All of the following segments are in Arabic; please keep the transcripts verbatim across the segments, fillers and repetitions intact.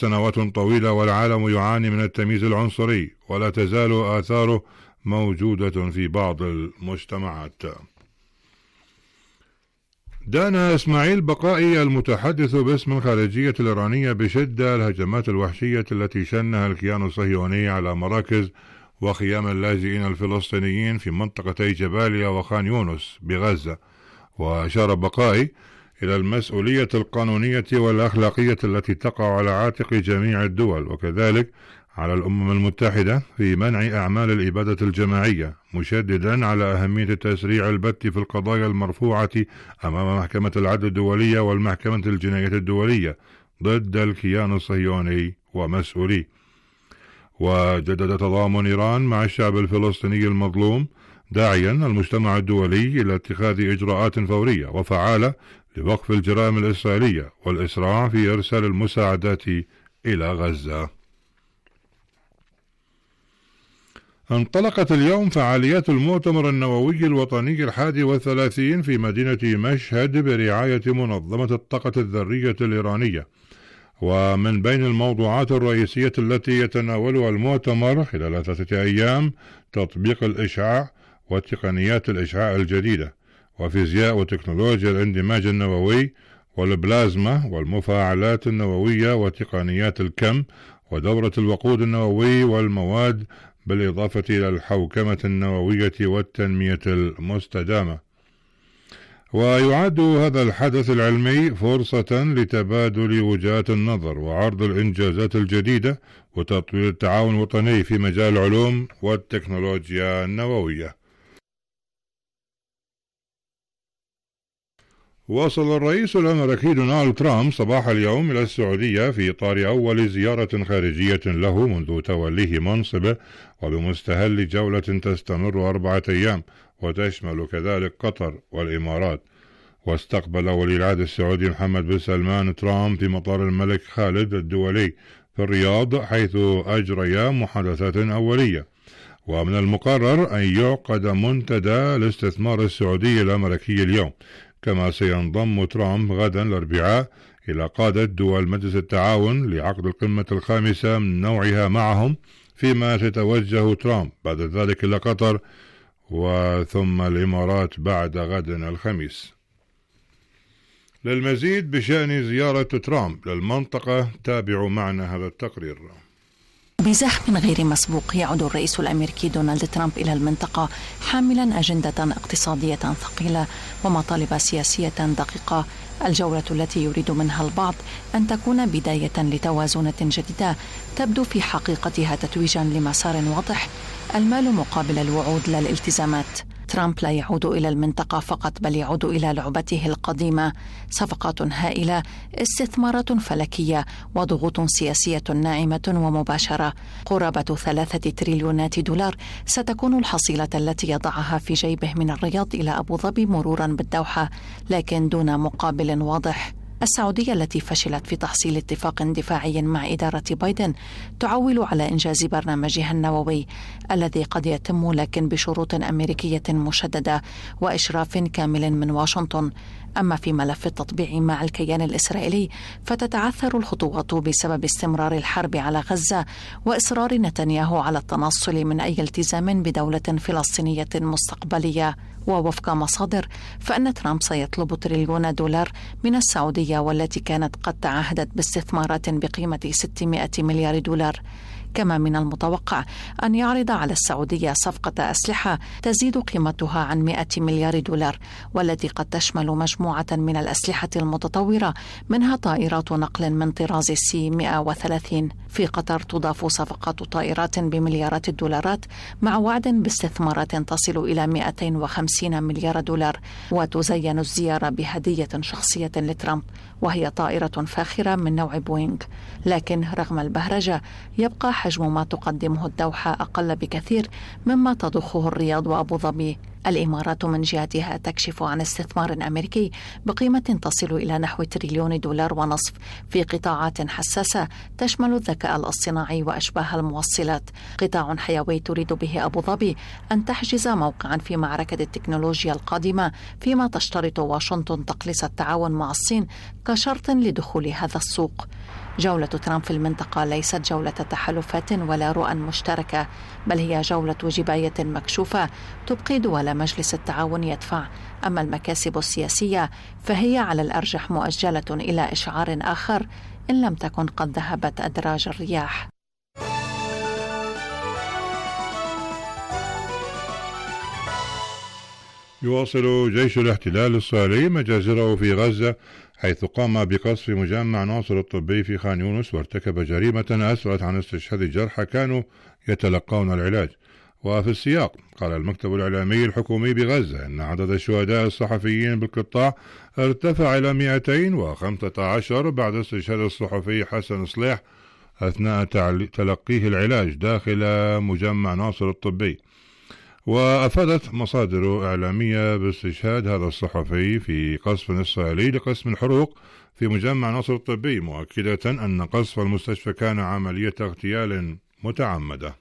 سنوات طويلة والعالم يعاني من التمييز العنصري، ولا تزال آثاره موجودة في بعض المجتمعات. دان إسماعيل بقائي المتحدث باسم الخارجية الإيرانية بشدة الهجمات الوحشية التي شنها الكيان الصهيوني على مراكز وخيام اللاجئين الفلسطينيين في منطقتي جباليا وخان يونس بغزة. وأشار بقائي إلى المسؤولية القانونية والأخلاقية التي تقع على عاتق جميع الدول، وكذلك على الأمم المتحدة في منع أعمال الإبادة الجماعية، مشددا على أهمية التسريع البت في القضايا المرفوعة أمام محكمة العدل الدولية والمحكمة الجنائية الدولية ضد الكيان الصهيوني ومسؤوليه. وجدد تضامن إيران مع الشعب الفلسطيني المظلوم، داعيا المجتمع الدولي إلى اتخاذ إجراءات فورية وفعالة لوقف الجرائم الإسرائيلية والإسراع في إرسال المساعدات إلى غزة. انطلقت اليوم فعاليات المؤتمر النووي الوطني الحادي والثلاثين في مدينة مشهد برعاية منظمة الطاقة الذرية الإيرانية. ومن بين الموضوعات الرئيسية التي يتناولها المؤتمر خلال ثلاثة أيام تطبيق الإشعاع وتقنيات الإشعاع الجديدة، وفيزياء وتكنولوجيا الاندماج النووي، والبلازما والمفاعلات النووية وتقنيات الكم، ودورة الوقود النووي والمواد، بالإضافة إلى الحوكمة النووية والتنمية المستدامة. ويعد هذا الحدث العلمي فرصة لتبادل وجهات النظر وعرض الإنجازات الجديدة وتطوير التعاون الوطني في مجال العلوم والتكنولوجيا النووية. وصل الرئيس الأمريكي دونالد ترامب صباح اليوم إلى السعودية في إطار أول زيارة خارجية له منذ توليه منصبه، وبمستهل جولة تستمر أربعة أيام وتشمل كذلك قطر والإمارات. واستقبل ولي العهد السعودي محمد بن سلمان ترامب في مطار الملك خالد الدولي في الرياض، حيث أجريا محادثات أولية. ومن المقرر أن يعقد منتدى الاستثمار السعودي الأمريكي اليوم. كما سينضم ترامب غدا الأربعاء إلى قادة دول مجلس التعاون لعقد القمة الخامسة من نوعها معهم، فيما سيتوجه ترامب بعد ذلك إلى قطر وثم الإمارات بعد غد الخميس. للمزيد بشأن زيارة ترامب للمنطقة تابعوا معنا هذا التقرير. بزخم غير مسبوق يعود الرئيس الأمريكي دونالد ترامب إلى المنطقة حاملا أجندة اقتصادية ثقيلة ومطالب سياسية دقيقة. الجولة التي يريد منها البعض أن تكون بداية لتوازنة جديدة تبدو في حقيقتها تتويجا لمسار واضح: المال مقابل الوعود لا الالتزامات. ترامب لا يعود إلى المنطقة فقط، بل يعود إلى لعبته القديمة: صفقات هائلة، استثمارات فلكية، وضغوط سياسية ناعمة ومباشرة. قرابة ثلاثة تريليونات دولار ستكون الحصيلة التي يضعها في جيبه من الرياض إلى أبو ظبي مرورا بالدوحة، لكن دون مقابل واضح. السعودية التي فشلت في تحصيل اتفاق دفاعي مع إدارة بايدن تعول على إنجاز برنامجها النووي الذي قد يتم، لكن بشروط أمريكية مشددة وإشراف كامل من واشنطن. أما في ملف التطبيع مع الكيان الإسرائيلي فتتعثر الخطوات بسبب استمرار الحرب على غزة وإصرار نتنياهو على التنصل من أي التزام بدولة فلسطينية مستقبلية. ووفق مصادر فإن ترامب سيطلب تريليون دولار من السعودية، والتي كانت قد تعهدت باستثمارات بقيمة ستمائة مليار دولار. كما من المتوقع أن يعرض على السعودية صفقة أسلحة تزيد قيمتها عن مائة مليار دولار، والتي قد تشمل مجموعة من الأسلحة المتطورة، منها طائرات نقل من طراز سي مائة وثلاثين. في قطر تضاف صفقات طائرات بمليارات الدولارات مع وعد باستثمارات تصل إلى مائتين وخمسين مليار دولار. وتزين الزيارة بهدية شخصية لترامب، وهي طائرة فاخرة من نوع بوينغ. لكن رغم البهرجة يبقى حجم ما تقدمه الدوحة أقل بكثير مما تضخه الرياض وأبو ظبي. الإمارات من جهتها تكشف عن استثمار أمريكي بقيمة تصل إلى نحو تريليون دولار ونصف في قطاعات حساسة تشمل الذكاء الاصطناعي وأشباه الموصلات، قطاع حيوي تريد به أبو ظبي أن تحجز موقعا في معركة التكنولوجيا القادمة، فيما تشترط واشنطن تقليص التعاون مع الصين كشرط لدخول هذا السوق. جولة ترامب في المنطقة ليست جولة تحالفات ولا رؤى مشتركة، بل هي جولة جباية مكشوفة تبقي دول مجلس التعاون يدفع. أما المكاسب السياسية فهي على الأرجح مؤجلة إلى إشعار آخر إن لم تكن قد ذهبت أدراج الرياح. يواصل جيش الاحتلال الإسرائيلي مجازره في غزة، حيث قام بقصف مجمع ناصر الطبي في خان يونس وارتكب جريمة أسفرت عن استشهاد جرحى كانوا يتلقون العلاج. وفي السياق قال المكتب الإعلامي الحكومي بغزة أن عدد الشهداء الصحفيين بالقطاع ارتفع إلى مئتين وخمسة عشر بعد استشهاد الصحفي حسن صليح أثناء تلقيه العلاج داخل مجمع ناصر الطبي. وأفادت مصادر إعلامية باستشهاد هذا الصحفي في قصف إسرائيلي لقسم الحروق في مجمع ناصر الطبي، مؤكدة أن قصف المستشفى كان عملية اغتيال متعمدة.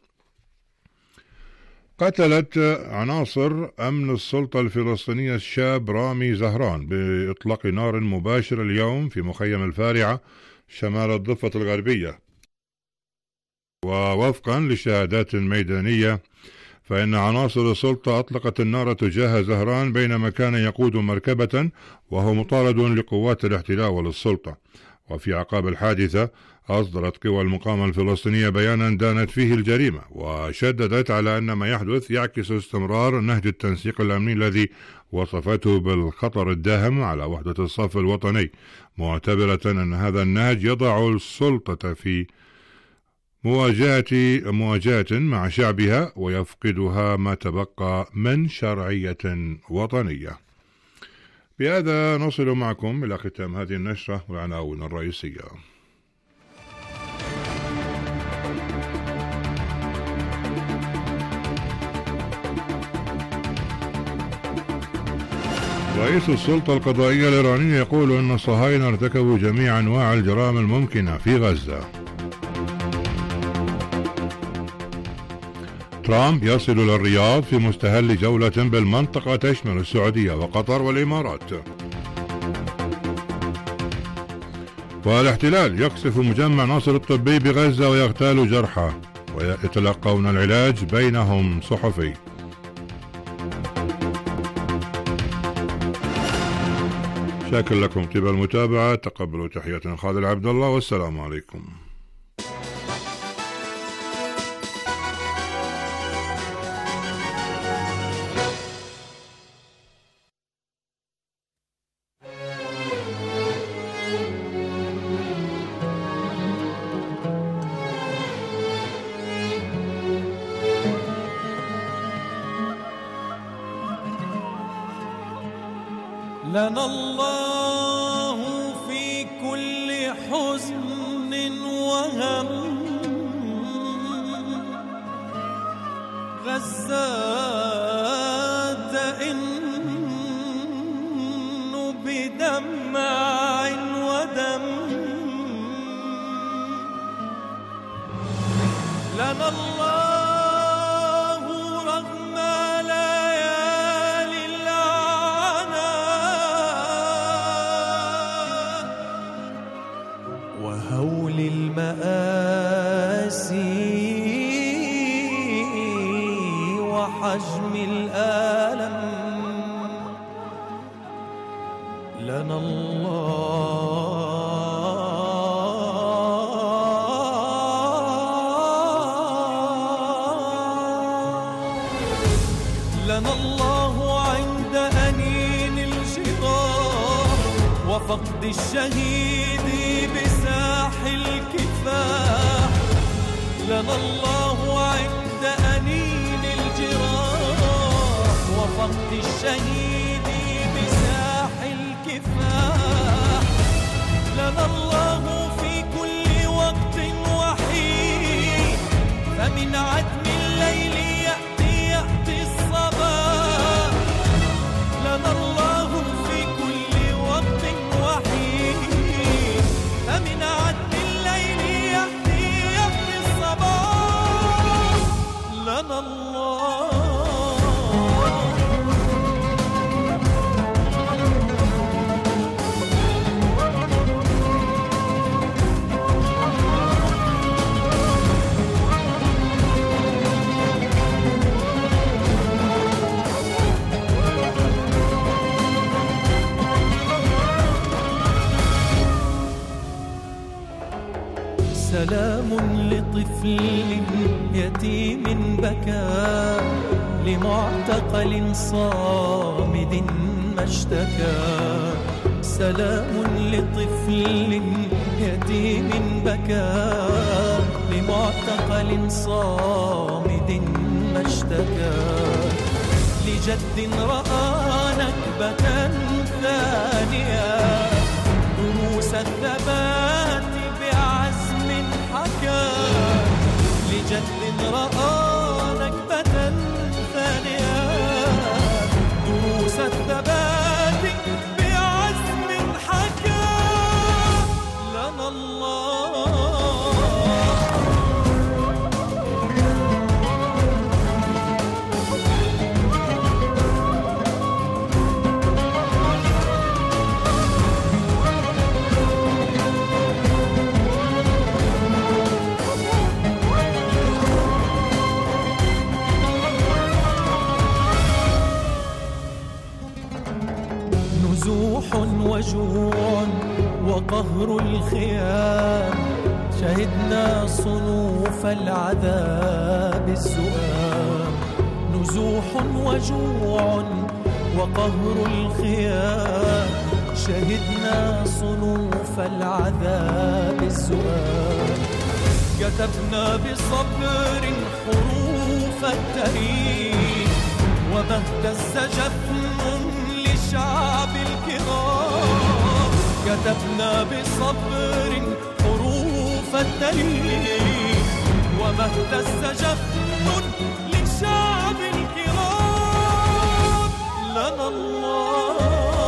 قتلت عناصر أمن السلطة الفلسطينية الشاب رامي زهران بإطلاق نار مباشر اليوم في مخيم الفارعة شمال الضفة الغربية. ووفقا لشهادات ميدانية فإن عناصر السلطة أطلقت النار تجاه زهران بينما كان يقود مركبة وهو مطارد لقوات الاحتلال وللسلطة. وفي أعقاب الحادثة أصدرت قوى المقاومة الفلسطينية بيانا دانت فيه الجريمة، وشددت على أن ما يحدث يعكس استمرار نهج التنسيق الأمني الذي وصفته بالخطر الداهم على وحدة الصف الوطني، معتبرة أن هذا النهج يضع السلطة في مواجهة مواجهة مع شعبها ويفقدها ما تبقى من شرعية وطنية. بهذا نصل معكم إلى ختام هذه النشرة والعناوين الرئيسية. رئيس السلطة القضائية الإيرانية يقول أن الصهاينة ارتكبوا جميع أنواع الجرائم الممكنة في غزة. ترامب يصل للرياض في مستهل جولة بالمنطقة تشمل السعودية وقطر والإمارات. والاحتلال يقصف مجمع ناصر الطبي بغزة ويغتال جرحى ويتلقون العلاج بينهم صحفي. شاكر لكم طيب المتابعة، تقبلوا تحية خالد عبد الله والسلام عليكم. لنا الله في كل حزن وهم، غزات إن بدمع ودم. لنا الله وحجم الألم. لنا الله لنا الله عند أنين الجراح وفقد الشهيد بساح الكفاح. لنا الله عند أنين الجراح وفقد الشهيد بساح الكفاح. لنا الله في كل وقت وحين، فمن عتم الليل يأتي يأتي الصباح. لنا الله في كل وقت وحين، فمن عتم الليل يأتي يأتي الصباح. لنا الله سلام لطفل يتيم بكى لمعتقل صامد ما اشتكى. سلام لطفل يتيم بكى لمعتقل صامد ما اشتكى. لجد رأى نكبة ثانية دروس الثبات بعزم حكى. لجد رأى نكبة ثانية دروس الثبات بعزم حكى. لنا الله وجوع وقهر الخيام. شهدنا صنوف العذاب الزؤام. نزوح وجوع وقهر الخيام. شهدنا صنوف العذاب الزؤام. كتبنا بصبر حروف التاريخ وما اهتز جفن لشعب الكرام. كتبنا بصبر حروف التاريخ وما اهتز جفن لشعب الكرام. لنا الله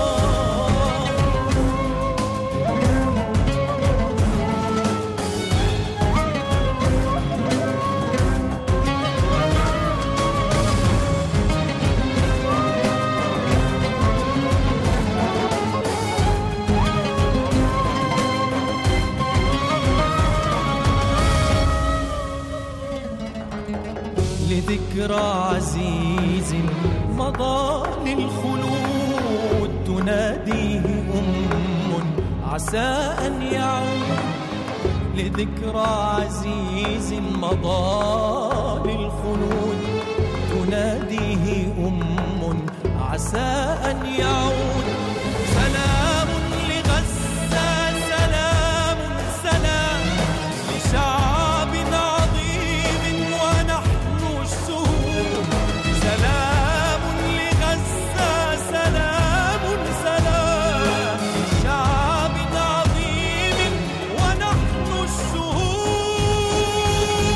لذكرى عزيز مضى للخلود. تناديه أم عسى أن يعود. لذكرى عزيز مضى للخلود. تناديه أم عسى أن يعود. سلام لغزة سلام سلام لشعب عظيم ونحن الشهود. سلام لغزة سلام سلام لشعب عظيم ونحن الشهود.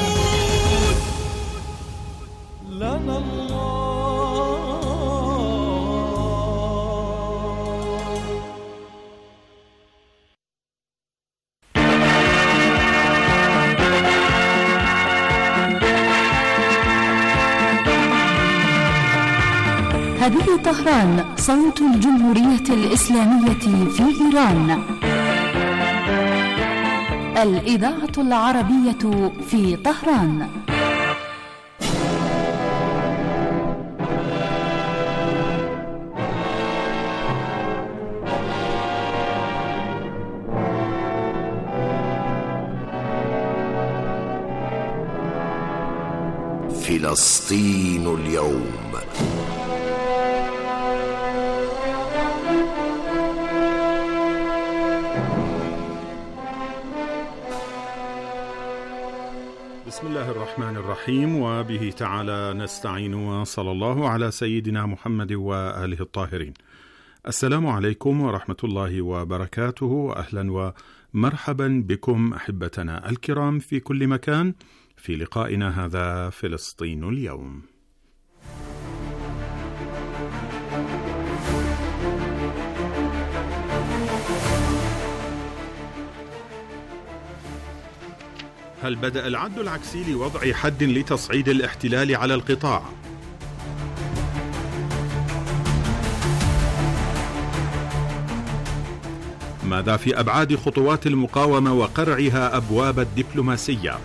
لنا الله هذه طهران صوت الجمهورية الإسلامية في إيران. الإذاعة العربية في طهران. فلسطين اليوم. بسم الله الرحمن الرحيم، وبه تعالى نستعين، وصلى الله على سيدنا محمد وآله الطاهرين. السلام عليكم ورحمة الله وبركاته، أهلا ومرحبا بكم أحبتنا الكرام في كل مكان في لقائنا هذا فلسطين اليوم. هل بدأ العد العكسي لوضع حد لتصعيد الاحتلال على القطاع؟ ماذا في أبعاد خطوات المقاومة وقرعها أبواب الدبلوماسية؟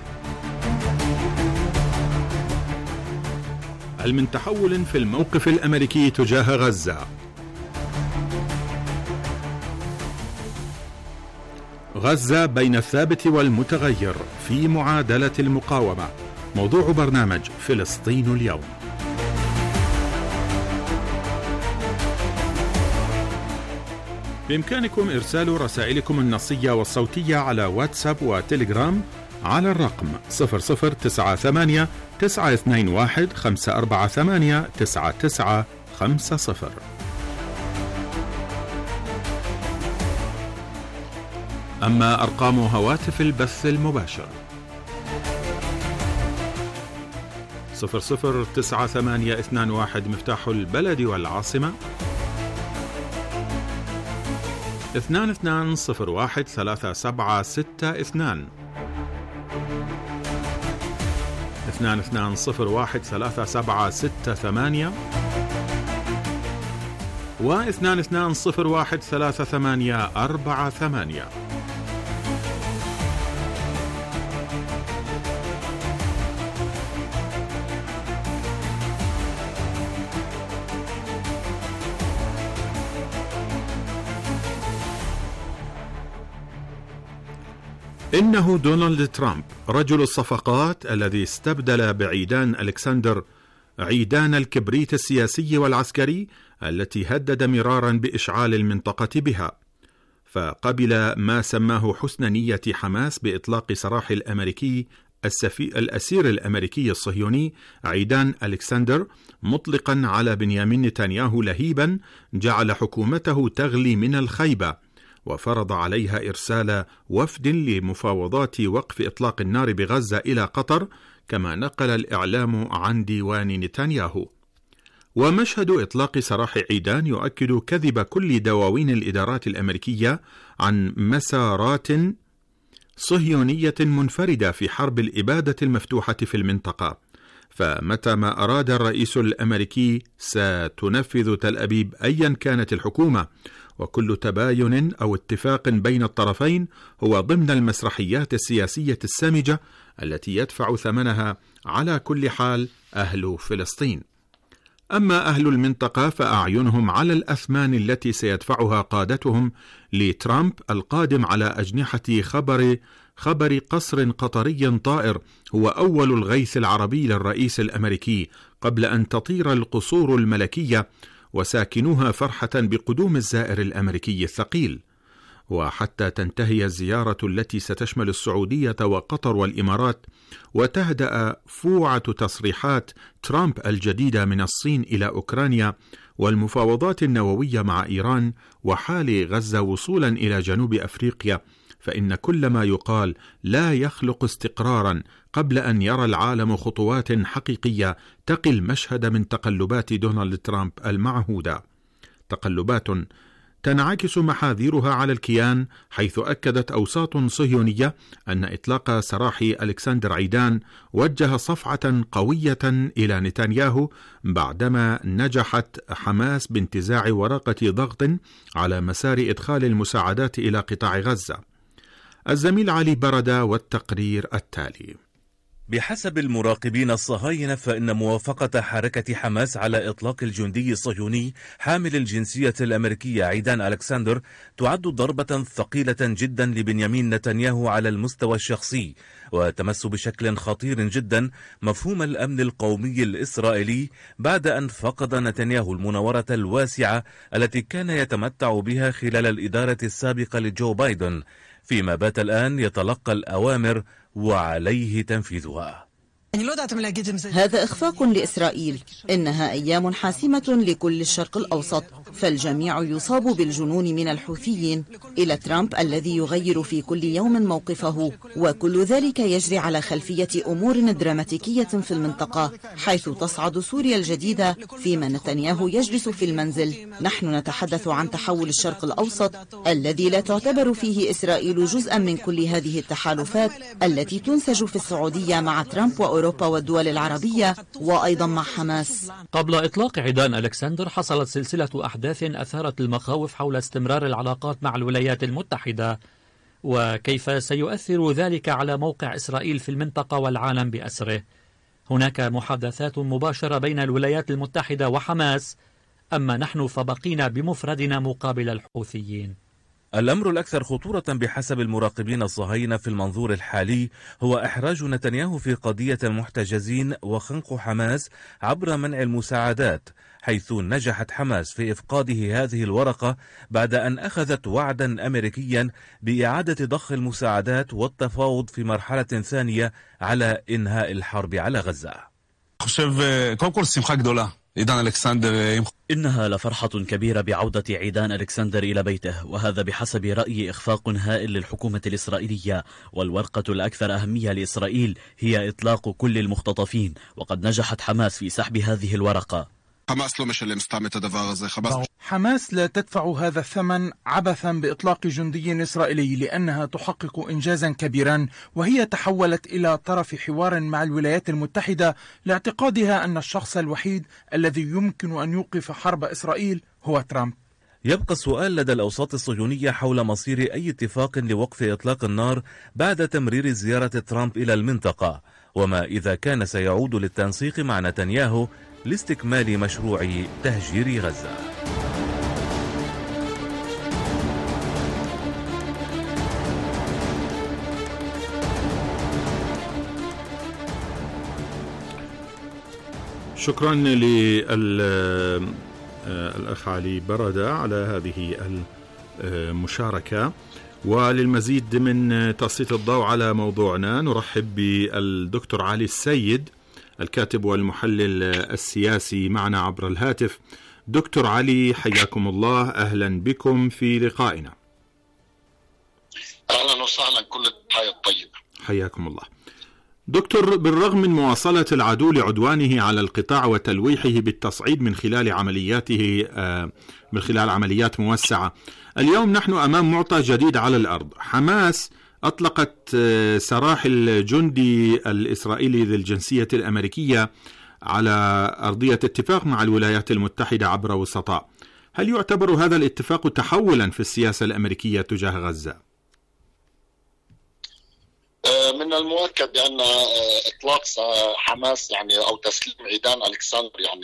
هل من تحول في الموقف الأمريكي تجاه غزة؟ غزة بين الثابت والمتغير في معادلة المقاومة. موضوع برنامج فلسطين اليوم. بإمكانكم إرسال رسائلكم النصية والصوتية على واتساب وتليجرام على الرقم صفر صفر تسعة ثمانية تسعة اثنين واحد خمسة أربعة ثمانية تسعة تسعة خمسة صفر. أما أرقام هواتف البث المباشر صفر صفر تسعة ثمانية اثنان واحد مفتاح البلد والعاصمة، اثنان اثنان صفر واحد ثلاثة سبعة ستة اثنان، اثنان اثنان صفر واحد ثلاثة سبعة ستة ثمانية، واثنان اثنان صفر واحد ثلاثة ثمانية أربعة ثمانية. إنه دونالد ترامب رجل الصفقات الذي استبدل بعيدان ألكسندر عيدان الكبريت السياسي والعسكري التي هدد مرارا بإشعال المنطقة بها، فقبل ما سماه حسن نية حماس بإطلاق سراح الأمريكي السفي... الأسير الأمريكي الصهيوني عيدان ألكسندر، مطلقا على بنيامين نتنياهو لهيبا جعل حكومته تغلي من الخيبة، وفرض عليها إرسال وفد لمفاوضات وقف إطلاق النار بغزة إلى قطر، كما نقل الإعلام عن ديوان نتنياهو. ومشهد إطلاق سراح عيدان يؤكد كذب كل دواوين الإدارات الأمريكية عن مسارات صهيونية منفردة في حرب الإبادة المفتوحة في المنطقة، فمتى ما أراد الرئيس الأمريكي ستنفذ تل أبيب أيا كانت الحكومة، وكل تباين أو اتفاق بين الطرفين هو ضمن المسرحيات السياسية السامجة التي يدفع ثمنها على كل حال أهل فلسطين. أما أهل المنطقة فأعينهم على الأثمان التي سيدفعها قادتهم لترامب القادم على أجنحة خبر خبر قصر قطري طائر هو أول الغيث العربي للرئيس الأمريكي قبل أن تطير القصور الملكية وساكنوها فرحة بقدوم الزائر الأمريكي الثقيل. وحتى تنتهي الزيارة التي ستشمل السعودية وقطر والإمارات وتهدأ فوعة تصريحات ترامب الجديدة من الصين إلى أوكرانيا والمفاوضات النووية مع إيران وحال غزة وصولا إلى جنوب أفريقيا، فإن كل ما يقال لا يخلق استقرارا قبل أن يرى العالم خطوات حقيقية تقي المشهد من تقلبات دونالد ترامب المعهودة، تقلبات تنعكس محاذيرها على الكيان، حيث أكدت أوساط صهيونية أن إطلاق سراح ألكسندر عيدان وجه صفعة قوية إلى نتنياهو بعدما نجحت حماس بانتزاع ورقة ضغط على مسار إدخال المساعدات إلى قطاع غزة. الزميل علي بردة والتقرير التالي. بحسب المراقبين الصهاينة فإن موافقة حركة حماس على إطلاق الجندي الصهيوني حامل الجنسية الأمريكية عيدان ألكسندر تعد ضربة ثقيلة جدا لبنيامين نتنياهو على المستوى الشخصي، وتمس بشكل خطير جدا مفهوم الأمن القومي الإسرائيلي بعد أن فقد نتنياهو المناورة الواسعة التي كان يتمتع بها خلال الإدارة السابقة لجو بايدن، فيما بات الآن يتلقى الأوامر وعليه تنفيذها. هذا إخفاق لإسرائيل، إنها أيام حاسمة لكل الشرق الأوسط، فالجميع يصاب بالجنون من الحوثيين إلى ترامب الذي يغير في كل يوم موقفه، وكل ذلك يجري على خلفية أمور دراماتيكية في المنطقة، حيث تصعد سوريا الجديدة فيما نتنياهو يجلس في المنزل. نحن نتحدث عن تحول الشرق الأوسط الذي لا تعتبر فيه إسرائيل جزءا من كل هذه التحالفات التي تنسج في السعودية مع ترامب وأوروبا والدول العربية وأيضا مع حماس. قبل إطلاق عيدان ألكسندر حصلت سلسلة أحداث أثارت المخاوف حول استمرار العلاقات مع الولايات المتحدة، وكيف سيؤثر ذلك على موقع إسرائيل في المنطقة والعالم بأسره. هناك محادثات مباشرة بين الولايات المتحدة وحماس، أما نحن فبقينا بمفردنا مقابل الحوثيين. الأمر الأكثر خطورة بحسب المراقبين الصهاينة في المنظور الحالي هو إحراج نتنياهو في قضية المحتجزين وخنق حماس عبر منع المساعدات، حيث نجحت حماس في إفقاده هذه الورقة بعد أن أخذت وعدا أمريكيا بإعادة ضخ المساعدات والتفاوض في مرحلة ثانية على إنهاء الحرب على غزة. إنها لفرحة كبيرة بعودة عيدان ألكسندر إلى بيته، وهذا بحسب رأيي إخفاق هائل للحكومة الإسرائيلية، والورقة الأكثر أهمية لإسرائيل هي إطلاق كل المختطفين، وقد نجحت حماس في سحب هذه الورقة. حماس لا تدفع هذا الثمن عبثا بإطلاق جندي إسرائيلي، لأنها تحقق إنجازا كبيرا، وهي تحولت إلى طرف حوار مع الولايات المتحدة لاعتقادها أن الشخص الوحيد الذي يمكن أن يوقف حرب إسرائيل هو ترامب. يبقى السؤال لدى الأوساط الصهيونية حول مصير أي اتفاق لوقف إطلاق النار بعد تمرير زيارة ترامب إلى المنطقة، وما إذا كان سيعود للتنسيق مع نتنياهو لاستكمال مشروع تهجير غزة. شكرا للأخ علي بردة على هذه المشاركة. وللمزيد من تسليط الضوء على موضوعنا نرحب بالدكتور علي السيد، الكاتب والمحلل السياسي، معنا عبر الهاتف. دكتور علي، حياكم الله، أهلا بكم في لقائنا. أهلا وسهلا، كل التحية الطيبة. حياكم الله. دكتور، بالرغم من مواصلة العدو لعدوانه على القطاع وتلويحه بالتصعيد من خلال عملياته من خلال عمليات موسعة، اليوم نحن أمام معطى جديد على الأرض. حماس أطلقت سراح الجندي الإسرائيلي ذي الجنسية الأمريكية على أرضية اتفاق مع الولايات المتحدة عبر وسطاء. هل يعتبر هذا الاتفاق تحولا في السياسة الأمريكية تجاه غزة؟ من المؤكد بأن إطلاق حماس يعني أو تسليم عيدان ألكسندر يعني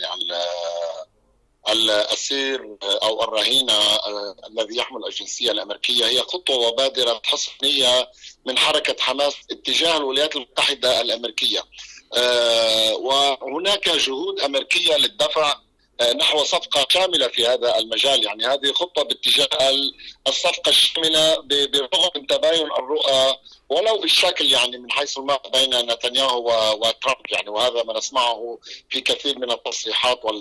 الأسير أو الرهينة الذي يحمل الجنسية الأمريكية هي خطوة وبادرة حصرية من حركة حماس اتجاه الولايات المتحدة الأمريكية، وهناك جهود أمريكية للدفع نحو صفقة شاملة في هذا المجال. يعني هذه خطة باتجاه الصفقة الشاملة برغم من تباين الرؤى ولو بالشكل يعني من حيث ما بين نتنياهو وترامب يعني، وهذا ما نسمعه في كثير من التصريحات وال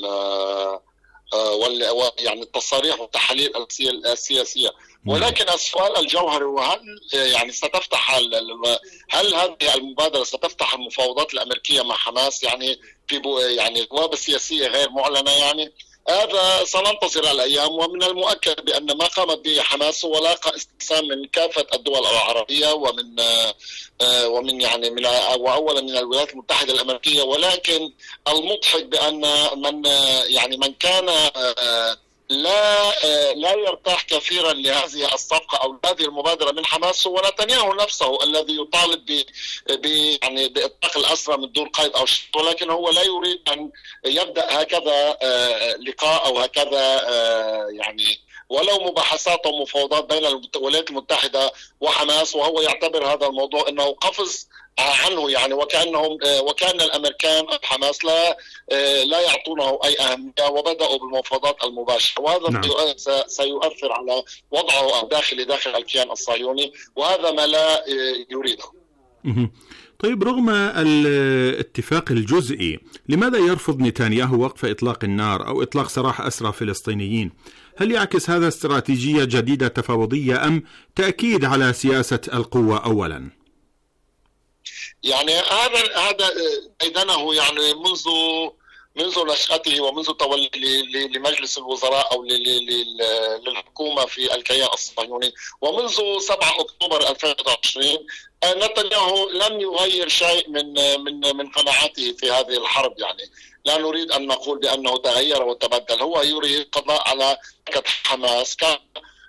وال يعني التصاريح والتحاليل السياسية. ولكن السؤال الجوهري هو هل يعني ستفتح هل هذه المبادرة ستفتح المفاوضات الأمريكية مع حماس يعني في يعني ابواب سياسية غير معلنة؟ يعني هذا سننتظر الأيام. ومن المؤكد بأن ما قامت به حماس هو لاقى استحسان من كافة الدول العربية ومن ومن يعني من وأولا من الولايات المتحدة الأمريكية. ولكن المضحك بأن من يعني من كان لا لا يرتاح كثيرا لهذه الصفقة أو هذه المبادرة من حماس هو نتنياهو نفسه الذي يطالب ب ب يعني بإطلاق الأسرى من دون قيد أو شرط، ولكن هو لا يريد أن يبدأ هكذا لقاء أو هكذا يعني ولو مباحثات ومفاوضات بين الولايات المتحدة وحماس، وهو يعتبر هذا الموضوع أنه قفز عنه يعني، وكأنهم وكأن الأمريكان حماس لا لا يعطونه أي أهمية وبدأوا بالمفاوضات المباشرة، وهذا نعم. سيؤثر على وضعه الداخلي داخل الكيان الصهيوني، وهذا ما لا يريده. طيب، رغم الاتفاق الجزئي لماذا يرفض نتنياهو وقف إطلاق النار أو إطلاق سراح أسرى فلسطينيين؟ هل يعكس هذا استراتيجية جديدة تفاوضية أم تأكيد على سياسة القوة أولا؟ يعني هذا هذا أيضا يعني منذ منذ نشأته ومنذ تولي لمجلس الوزراء أو للحكومة في الكيان الصهيوني ومنذ سبعة أكتوبر ألفين وعشرين نتنياهو لم يغير شيء من من من قناعاته في هذه الحرب. يعني لا نريد أن نقول بأنه تغير وتبدل، هو يريد القضاء على حماس. كان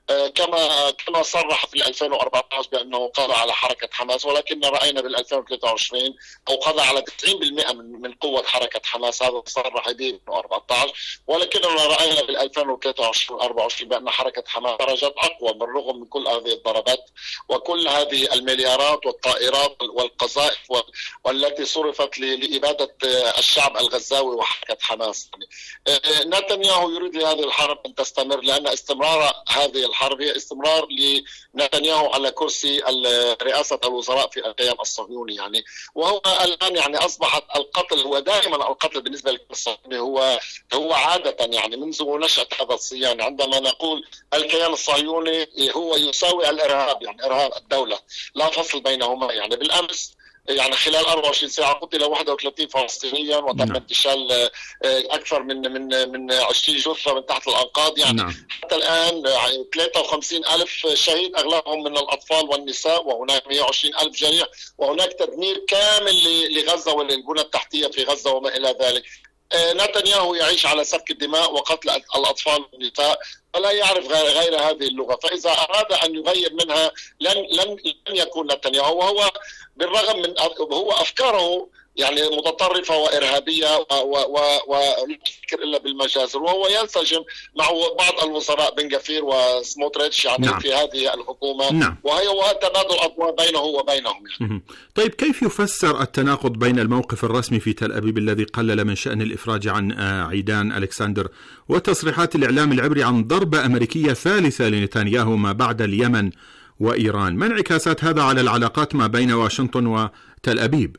كما كما صرح في ألفين وأربعة عشر بأنه قضى على حركة حماس، ولكن رأينا بال ألفين وثلاثة وعشرين أو قضى على تسعين بالمئة من من قوة حركة حماس، هذا صرح به ألفين وأربعة عشر، ولكننا رأينا بال ألفين وثلاثة وعشرين وأربعة وعشرين بأن حركة حماس خرجت أقوى بالرغم من كل هذه الضربات وكل هذه المليارات والطائرات والقذائف والتي صرفت لإبادة الشعب الغزاوي وحركة حماس. نتنياهو يريد لهذه الحرب أن تستمر، لأن استمرار هذه الحرب هي استمرار لنتنياهو على كرسي رئاسة الوزراء في الكيان الصهيوني يعني. وهو الآن يعني أصبحت القتل هو دائما القتل بالنسبة للصهيوني هو هو عادة يعني منذ نشأة هذا الصهيوني. عندما نقول الكيان الصهيوني هو يساوي الإرهاب، يعني إرهاب الدولة، لا فصل بينهما. يعني بالأمس يعني خلال أربعة وعشرين ساعة قتل واحد وثلاثين فلسطينيا وتم انتشال أكثر من من من عشرين جثة من تحت الأنقاض يعني. نعم. حتى الآن يعني ثلاثة وخمسين ألف شهيد أغلبهم من الأطفال والنساء، وهناك مئة وعشرين ألف جريح، وهناك تدمير كامل لغزة وللبنى التحتية في غزة وما إلى ذلك. نتنياهو يعيش على سفك الدماء وقتل الأطفال والنساء ولا يعرف غير هذه اللغة، فإذا أراد أن يغير منها لن لن لن يكون نتنياهو. وهو بالرغم من هو أفكاره يعني متطرفة وإرهابية ولا تفكر إلا بالمجازر، وهو ينسجم مع بعض الوزراء بن غفير وسموتريتش يعني. نعم. في هذه الحكومة. نعم. وهي وتبادل أضواء بينه وبينهم يعني. طيب كيف يفسر التناقض بين الموقف الرسمي في تل أبيب الذي قلل من شأن الإفراج عن عيدان ألكسندر وتصريحات الإعلام العبري عن ضربة أمريكية ثالثة لنتنياهو ما بعد اليمن وإيران؟ ما انعكاسات هذا على العلاقات ما بين واشنطن وتل أبيب؟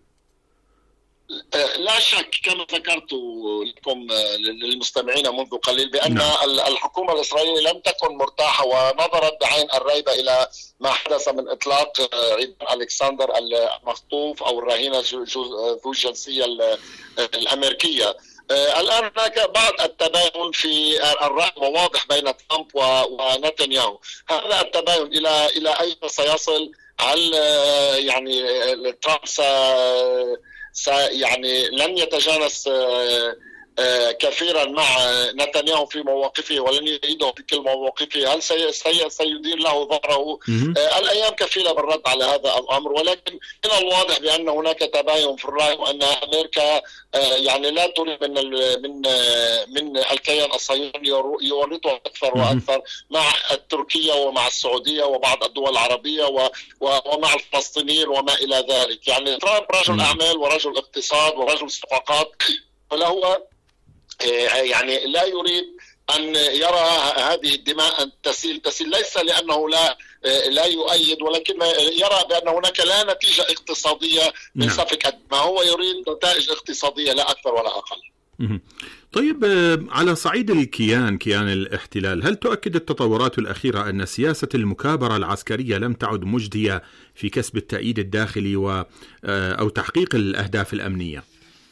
لا شك كما ذكرت لكم للمستمعين منذ قليل بأن نعم. الحكومة الإسرائيلية لم تكن مرتاحة ونظرت بعين الريبة إلى ما حدث من إطلاق عيدان ألكسندر المخطوف أو الرهينة ذو الجنسية الأمريكية. الآن هناك بعض التباين في الرأي واضح بين ترامب ونتنياهو. هذا التباين إلى إلى أين سيصل؟ هل يعني ترامب يعني لن يتجانس كثيرا مع نتنياهو في مواقفه ولن يريده في كل مواقفه؟ هل سي سي سيدير له ظهره؟ الأيام كفيلة بالرد على هذا الأمر، ولكن من الواضح بأن هناك تباين في الرأي وأن أمريكا يعني لا تريد من من من الكيان الصهيوني يورطه أكثر وأكثر مع تركيا ومع السعودية وبعض الدول العربية ومع الفلسطينيين وما إلى ذلك. يعني ترامب رجل أعمال ورجل اقتصاد ورجل صفقات، وله يعني لا يريد أن يرى هذه الدماء أن تسيل تسيل ليس لأنه لا لا يؤيد، ولكن يرى بأن هناك لا نتيجة اقتصادية من سفك الدماء. هو يريد نتائج اقتصادية لا أكثر ولا أقل. طيب على صعيد الكيان كيان الاحتلال، هل تؤكد التطورات الأخيرة أن سياسة المكابرة العسكرية لم تعد مجدية في كسب التأييد الداخلي و أو تحقيق الأهداف الأمنية؟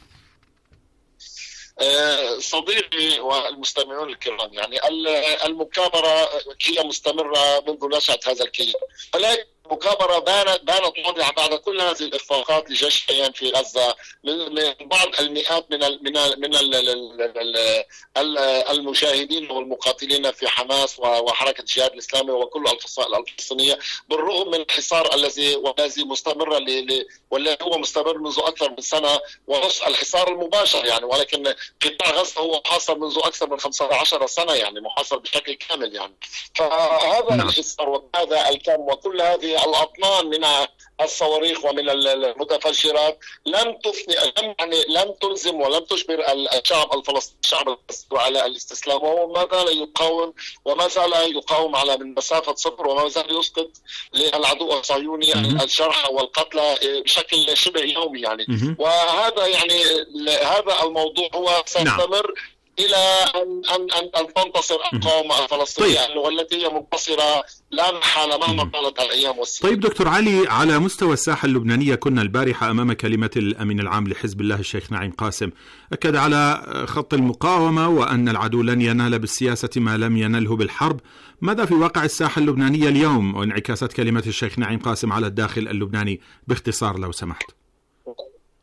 صديقي والمستمعون الكرام، يعني المكابرة هي مستمرة منذ نشأة هذا الكيان، ولكن المكابرة بانت بانت واضحة بعد كل هذه الإخفاقات لجيش الكيان في غزة من بعض المئات من ال من ال من ال ال ال المجاهدين والمقاتلين في حماس وحركة الجهاد الإسلامي وكل الفصائل الفلسطينية، بالرغم من الحصار الذي والذي مستمر والذي هو مستمر منذ أكثر من سنة ونصف، الحصار المباشر يعني. ولكن قطاع غزة هو محاصر منذ أكثر من خمسة عشر سنة، يعني محاصر بشكل كامل يعني. فهذا نعم. الحصار وهذا الكم وكل هذه الأطنان من الصواريخ ومن المتفجرات لم تفني لم يعني لم تلزم ولم تجبر الشعب الفلسطيني الشعب الفلسطيني على الاستسلام، وهو ما زال يقاوم وما زال يقاوم على من مسافة صفر، وما زال يسقط للعدو الصهيوني الجرحى والقتلى بشكل شبه يومي يعني. وهذا يعني هذا الموضوع هو سيستمر إلى أن أن أن, أن تنتصر المقاومة الفلسطينية طيب. والتي هي منتصرة لا محالة مهما طالت الأيام والسنين. طيب دكتور علي، على مستوى الساحة اللبنانية كنا البارحة أمام كلمة الأمين العام لحزب الله الشيخ نعيم قاسم، أكد على خط المقاومة وأن العدو لن ينال بالسياسة ما لم ينله بالحرب. ماذا في واقع الساحة اللبنانية اليوم وانعكاسات كلمة الشيخ نعيم قاسم على الداخل اللبناني باختصار لو سمحت؟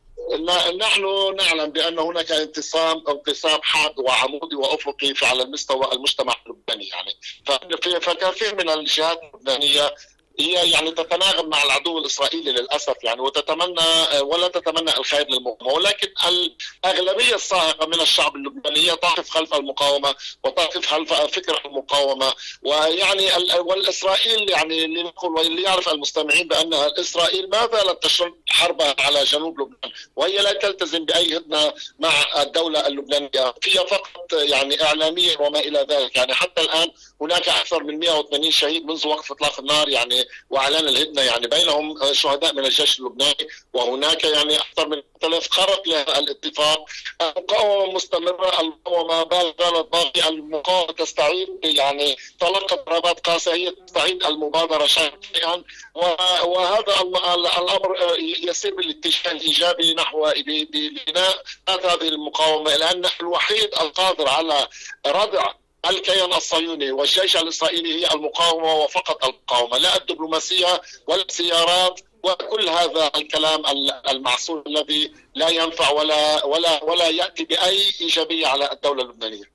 نحن نعلم بأن هناك انقسام انقسام حاد وعمودي وأفقي على المستوى المجتمع اللبناني، يعني فكثير من الجهات اللبنانية هي يعني تتناغم مع العدو الإسرائيلي للأسف، يعني وتتمنى ولا تتمنى الخير للمقاومة، ولكن الأغلبية الصاعقة من الشعب اللبناني تقف خلف المقاومة وتقف خلف فكرة المقاومة. ويعني والإسرائيل يعني لنقول واللي يعرف المستمعين بأن إسرائيل ما زالت تشن حربها على جنوب لبنان، وهي لا تلتزم بأي هدنة مع الدولة اللبنانية، هي فقط يعني إعلاميا وما إلى ذلك. يعني حتى الآن هناك أكثر من مئة وثمانين شهيد منذ وقف إطلاق النار يعني واعلان الهدنه، يعني بينهم شهداء من الجيش اللبناني، وهناك يعني اكثر من ثلاث خرق للاتفاق. المقاومه مستمره، المقاومه زالت باقيه، المقاومه تستعيد يعني تلقت ضربات قاسيه، هي تستعيد المبادره شيئا، وهذا الامر يسير بالاتجاه الايجابي نحو بناء هذه المقاومه، لان الوحيد القادر على ردع الكيان الصهيوني والجيش الإسرائيلي هي المقاومة وفقط المقاومة، لا الدبلوماسية ولا السيارات وكل هذا الكلام المعسول الذي لا ينفع ولا ولا ولا يأتي بأي إيجابية على الدولة اللبنانية.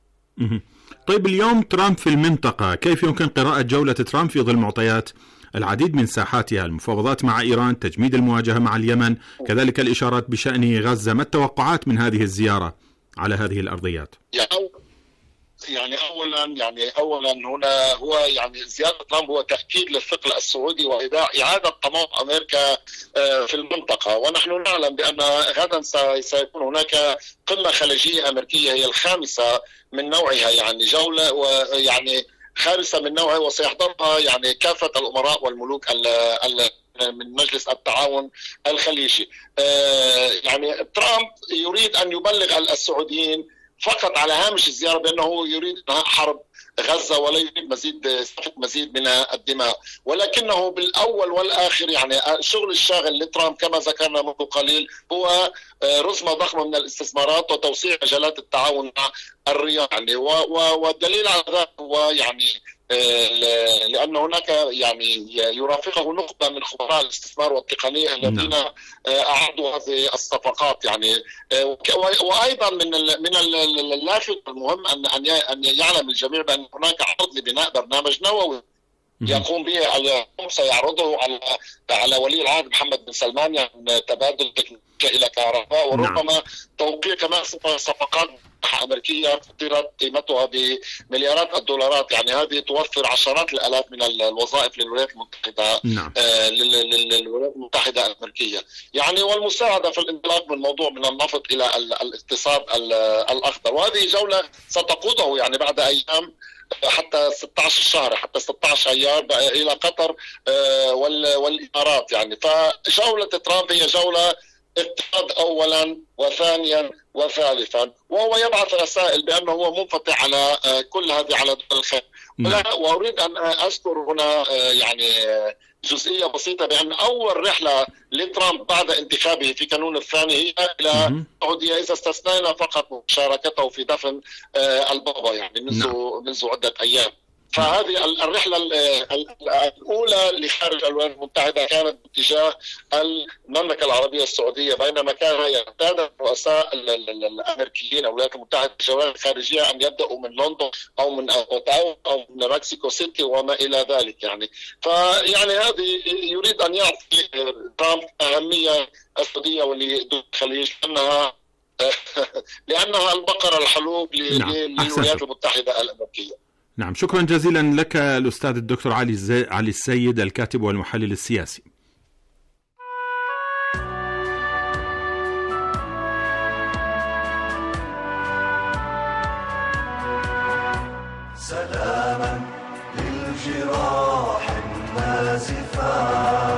طيب اليوم ترامب في المنطقة، كيف يمكن قراءة جولة ترامب في ظل معطيات العديد من ساحاتها، المفاوضات مع إيران، تجميد المواجهة مع اليمن، كذلك الإشارات بشأن غزة؟ ما التوقعات من هذه الزيارة على هذه الأرضيات؟ يعني اولا يعني اولا هنا هو يعني زياره ترامب هو تاكيد للثقل السعودي واعاده طموح امريكا في المنطقه، ونحن نعلم بان غدا سيكون هناك قمه خليجيه امريكيه هي الخامسه من نوعها، يعني جوله ويعني خامسه من نوعها، وسيحضرها يعني كافه الامراء والملوك ال من مجلس التعاون الخليجي. يعني ترامب يريد ان يبلغ السعوديين فقط على هامش الزيارة بأنه يريد انهاء حرب غزة ولا يريد مزيد سفك مزيد من الدماء، ولكنه بالأول والآخر يعني الشغل الشاغل لترامب كما ذكرنا منذ قليل هو رسمة ضخمة من الاستثمارات وتوسيع مجالات التعاون مع الرياض، يعني والدليل على ذلك هو يعني لأن هناك يعني يرافقه نخبة من خبراء الاستثمار والتقنية الذين أعدوا هذه الصفقات، يعني وأيضا من من اللافت المهم أن أن يعلم الجميع بأن هناك عرض لبناء برنامج نووي يقوم به اليوم، سيعرضه على على ولي العهد محمد بن سلمان، يعني تبادل تكنولوجيا إلى كهرباء، وربما توقيع كمان صفقات أمريكية قدرت قيمتها بمليارات الدولارات، يعني هذه توفر عشرات الآلاف من الوظائف للولايات المتحدة. نعم. آه للولايات المتحدة الأمريكية، يعني والمساعدة في الانطلاق من موضوع من النفط إلى الاقتصاد الأخضر، وهذه جولة ستقوده يعني بعد أيام حتى ستة عشر شهر حتى ستة عشر أيار إلى قطر والإمارات، يعني فجولة ترامب هي جولة اقتصاد أولا وثانيا وثالثا، وهو يبعث رسائل بأنه هو منفتح على كل هذه على دول الخير. وأريد أن أذكر هنا يعني جزئية بسيطة بأن أول رحلة لترامب بعد انتخابه في كانون الثاني هي إلى السعودية، إذا استثنينا فقط مشاركته في دفن البابا يعني منذ منذ عدة أيام. فهذه الرحلة الأولى لخارج الولايات المتحدة كانت باتجاه المملكة العربية السعودية، بينما كان يعتاد الرؤساء الأمريكيين أو الولايات المتحدة الجولات الخارجية أن يبدأوا من لندن أو من أوتاوا أو من مكسيكو سيتي وما إلى ذلك، يعني فيعني هذه يريد أن يعطي ترامب أهمية السعودية ولدول الخليج لأنها لأنها البقرة الحلوب للولايات المتحدة الأمريكية. نعم، شكرا جزيلا لك الأستاذ الدكتور علي زي... علي السيد، الكاتب والمحلل السياسي. سلاما للجراح النازفة،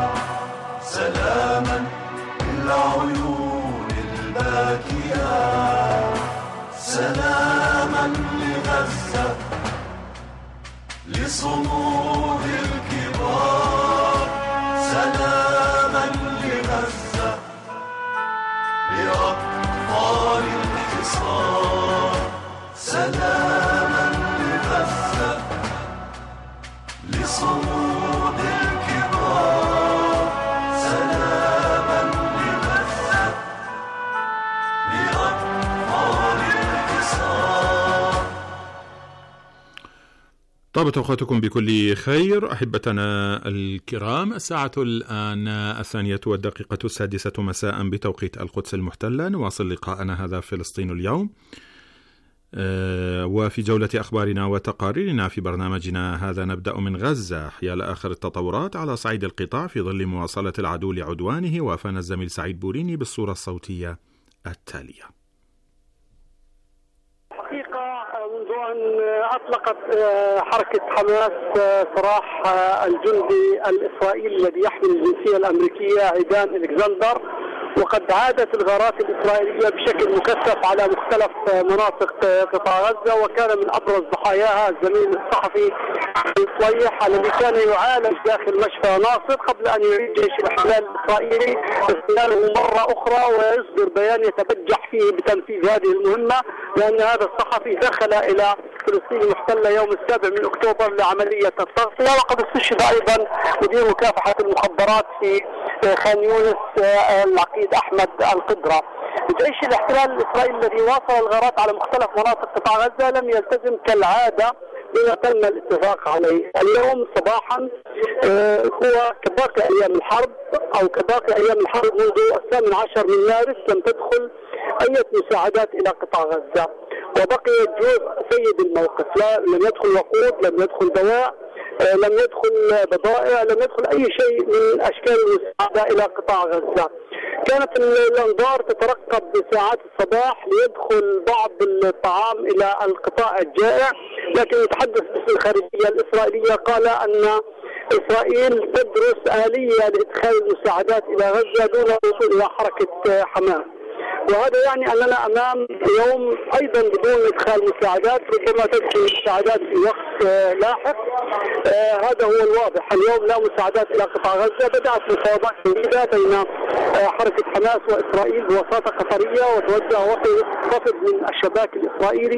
سلاما للعيون الباكية، سلاما لغزة، لصمود الكبار، سلاما لغزة، لأطفال الحصار، سلاما لغزة، لصمود الكبار، سلاما لغزة، طابت أوقاتكم بكل خير أحبتنا الكرام. الساعة الآن الثانية والدقيقة السادسة مساء بتوقيت القدس المحتلة. نواصل لقاءنا هذا فلسطين اليوم، وفي جولة أخبارنا وتقاريرنا في برنامجنا هذا نبدأ من غزة حيال آخر التطورات على صعيد القطاع في ظل مواصلة العدو لعدوانه. وافانا الزميل سعيد بوريني بالصورة الصوتية التالية. منذ أن أطلقت حركة حماس سراح الجندي الإسرائيلي الذي يحمل الجنسية الأمريكية عيدان ألكسندر، وقد عادت الغارات الإسرائيلية بشكل مكثف على مختلف مناطق قطاع غزة، وكان من أبرز ضحاياها الزميل الصحفي صليح الذي كان يعالج داخل مشفى ناصر قبل أن يعيد جيش الاحتلال الإسرائيلي استقلاله مرة أخرى ويصدر بيان يتبجح فيه بتنفيذ هذه المهمة، لأن هذا الصحفي دخل إلى فلسطين المحتلة يوم السابع من أكتوبر لعملية التغطية. وقد استشهد أيضا مدير مكافحة المخدرات في خان يونس العقيد أحمد القدرة. جيش الاحتلال الإسرائيلي الذي واصل الغارات على مختلف مناطق قطاع غزة لم يلتزم كالعادة بما تم الاتفاق عليه. اليوم صباحا هو كباقي أيام الحرب أو كباقي أيام الحرب منذ الثامن عشر من مارس لم تدخل أي مساعدات إلى قطاع غزة، وبقي جزء سيد الموقف. لا لم يدخل وقود، لم يدخل دواء، لم يدخل بضائع، لم يدخل أي شيء من أشكال المساعدة إلى قطاع غزة. كانت الأنظار تترقب بساعات الصباح ليدخل بعض الطعام إلى القطاع الجائع، لكن يتحدث باسم الخارجية الإسرائيلية قال أن إسرائيل تدرس آلية لإدخال المساعدات إلى غزة دون الوصول إلى حركة حماس، وهذا يعني أننا أمام يوم أيضا بدون إدخال مساعدات، ربما تدخل المساعدات في وقت لاحق. آه هذا هو الواضح. اليوم لا مساعدات إلى قطاع غزة. بدأت مفاوضات جديدة بين آه حركة حماس وإسرائيل بوساطة قطرية، وتوجه وفد من الشباك الإسرائيلي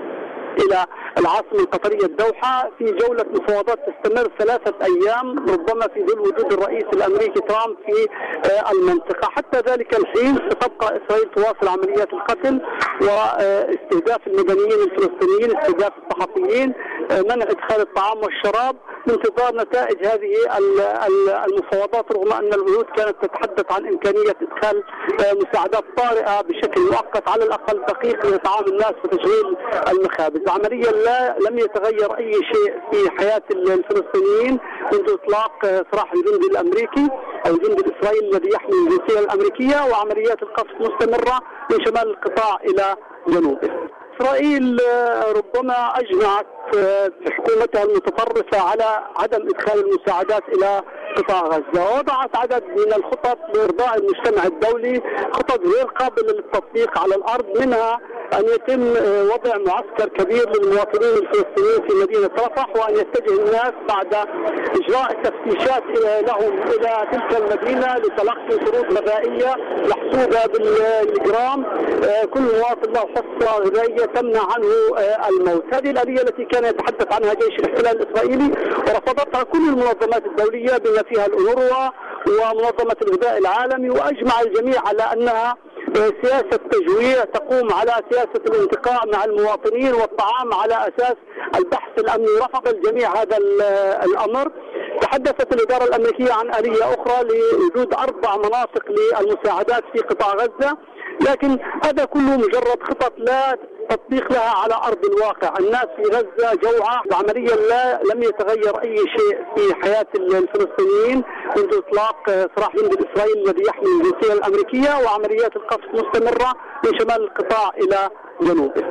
إلى العاصمة القطرية الدوحة في جولة مفاوضات تستمر ثلاثة أيام، ربما في ظل وجود الرئيس الأمريكي ترامب في المنطقة. حتى ذلك الحين ستبقى إسرائيل تواصل عمليات القتل واستهداف المدنيين الفلسطينيين، استهداف الصحفيين، منع إدخال الطعام والشراب، بانتظار نتائج هذه المفاوضات، رغم أن الوعود كانت تتحدث عن إمكانية إدخال مساعدات طارئة بشكل مؤقت على الأقل دقيق لإطعام الناس وتشغيل المخابز. عمليا لا لم يتغير أي شيء في حياة الفلسطينيين منذ إطلاق سراح الجندي الأمريكي أو الجندي الإسرائيلي الذي يحمل الجنسية الأمريكية، وعمليات القصف مستمرة من شمال القطاع إلى جنوبه. إسرائيل ربما أجمعت حكومتها المتطرفة على عدم إدخال المساعدات إلى قطاع غزة، ووضعت عدد من الخطط لإرضاء المجتمع الدولي، خطط غير قابلة للتطبيق على الأرض، منها أن يتم وضع معسكر كبير للمواطنين الفلسطينيين في مدينة رفح، وأن يتجه الناس بعد إجراء تفتيشات لهم إلى تلك المدينة لتلقي شروط غذائية محسوبة بالجرام، كل مواطن له حصة غذائية تمنع عنه الموت. هذه الآلية التي كان يتحدث عنها جيش الاحتلال الإسرائيلي ورفضتها كل المنظمات الدولية بما فيها الأونروا ومنظمة الغذاء العالمي، وأجمع الجميع على أنها سياسة تجويع تقوم على سياسة الانتقاء مع المواطنين والطعام على أساس البحث الأمني. رفض الجميع هذا الأمر. تحدثت الإدارة الأمريكية عن آلية أخرى لوجود أربع مناطق للمساعدات في قطاع غزة، لكن هذا كله مجرد خطط لا تطبيق لها على أرض الواقع. الناس في غزة جوعى، عمليا لا لم يتغير أي شيء في حياة الفلسطينيين منذ إطلاق سراح الجندي الإسرائيلي الذي يحمل الجنسية الأمريكية، وعمليات القصف مستمرة من شمال القطاع إلى جنوبه.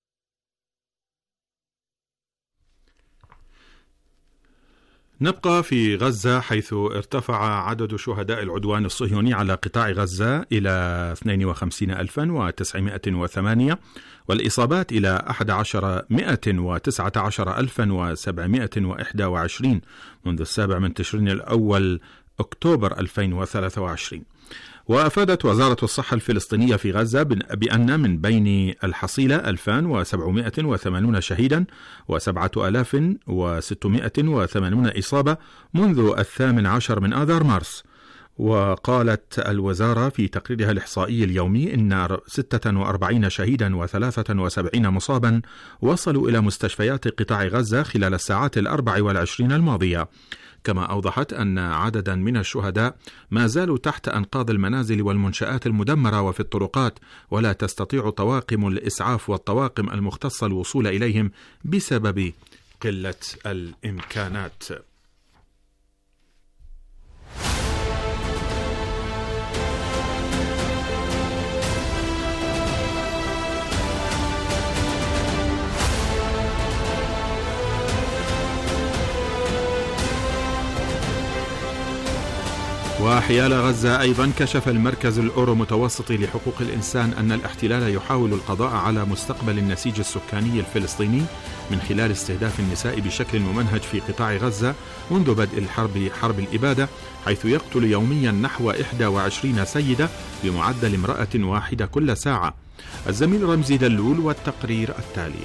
نبقى في غزة، حيث ارتفع عدد شهداء العدوان الصهيوني على قطاع غزة إلى اثنين وخمسين ألفا وتسعمائة وثمانية، والإصابات إلى أحد عشر مائة وتسعة عشر ألفا وسبعمائة وإحدى وعشرين منذ السابع من تشرين الأول أكتوبر ألفين وثلاثة وعشرين. وأفادت وزارة الصحة الفلسطينية في غزة بأن من بين الحصيلة ألفان وسبعمائة وثمانين شهيدا وسبعة آلاف وستمائة وثمانين إصابة منذ الثامن عشر من آذار مارس، وقالت الوزارة في تقريرها الإحصائي اليومي إن ستة وأربعين شهيدا وثلاثة وسبعين مصابا وصلوا إلى مستشفيات قطاع غزة خلال الساعات الأربع والعشرين الماضية، كما أوضحت أن عددا من الشهداء ما زالوا تحت أنقاض المنازل والمنشآت المدمرة وفي الطرقات، ولا تستطيع طواقم الإسعاف والطواقم المختصة الوصول إليهم بسبب قلة الإمكانات. وحيال غزة أيضا كشف المركز الأورو متوسطي لحقوق الإنسان أن الاحتلال يحاول القضاء على مستقبل النسيج السكاني الفلسطيني من خلال استهداف النساء بشكل ممنهج في قطاع غزة منذ بدء الحرب حرب الإبادة، حيث يقتل يوميا نحو إحدى وعشرين سيدة بمعدل امرأة واحدة كل ساعة. الزميل رمزي دلول والتقرير التالي.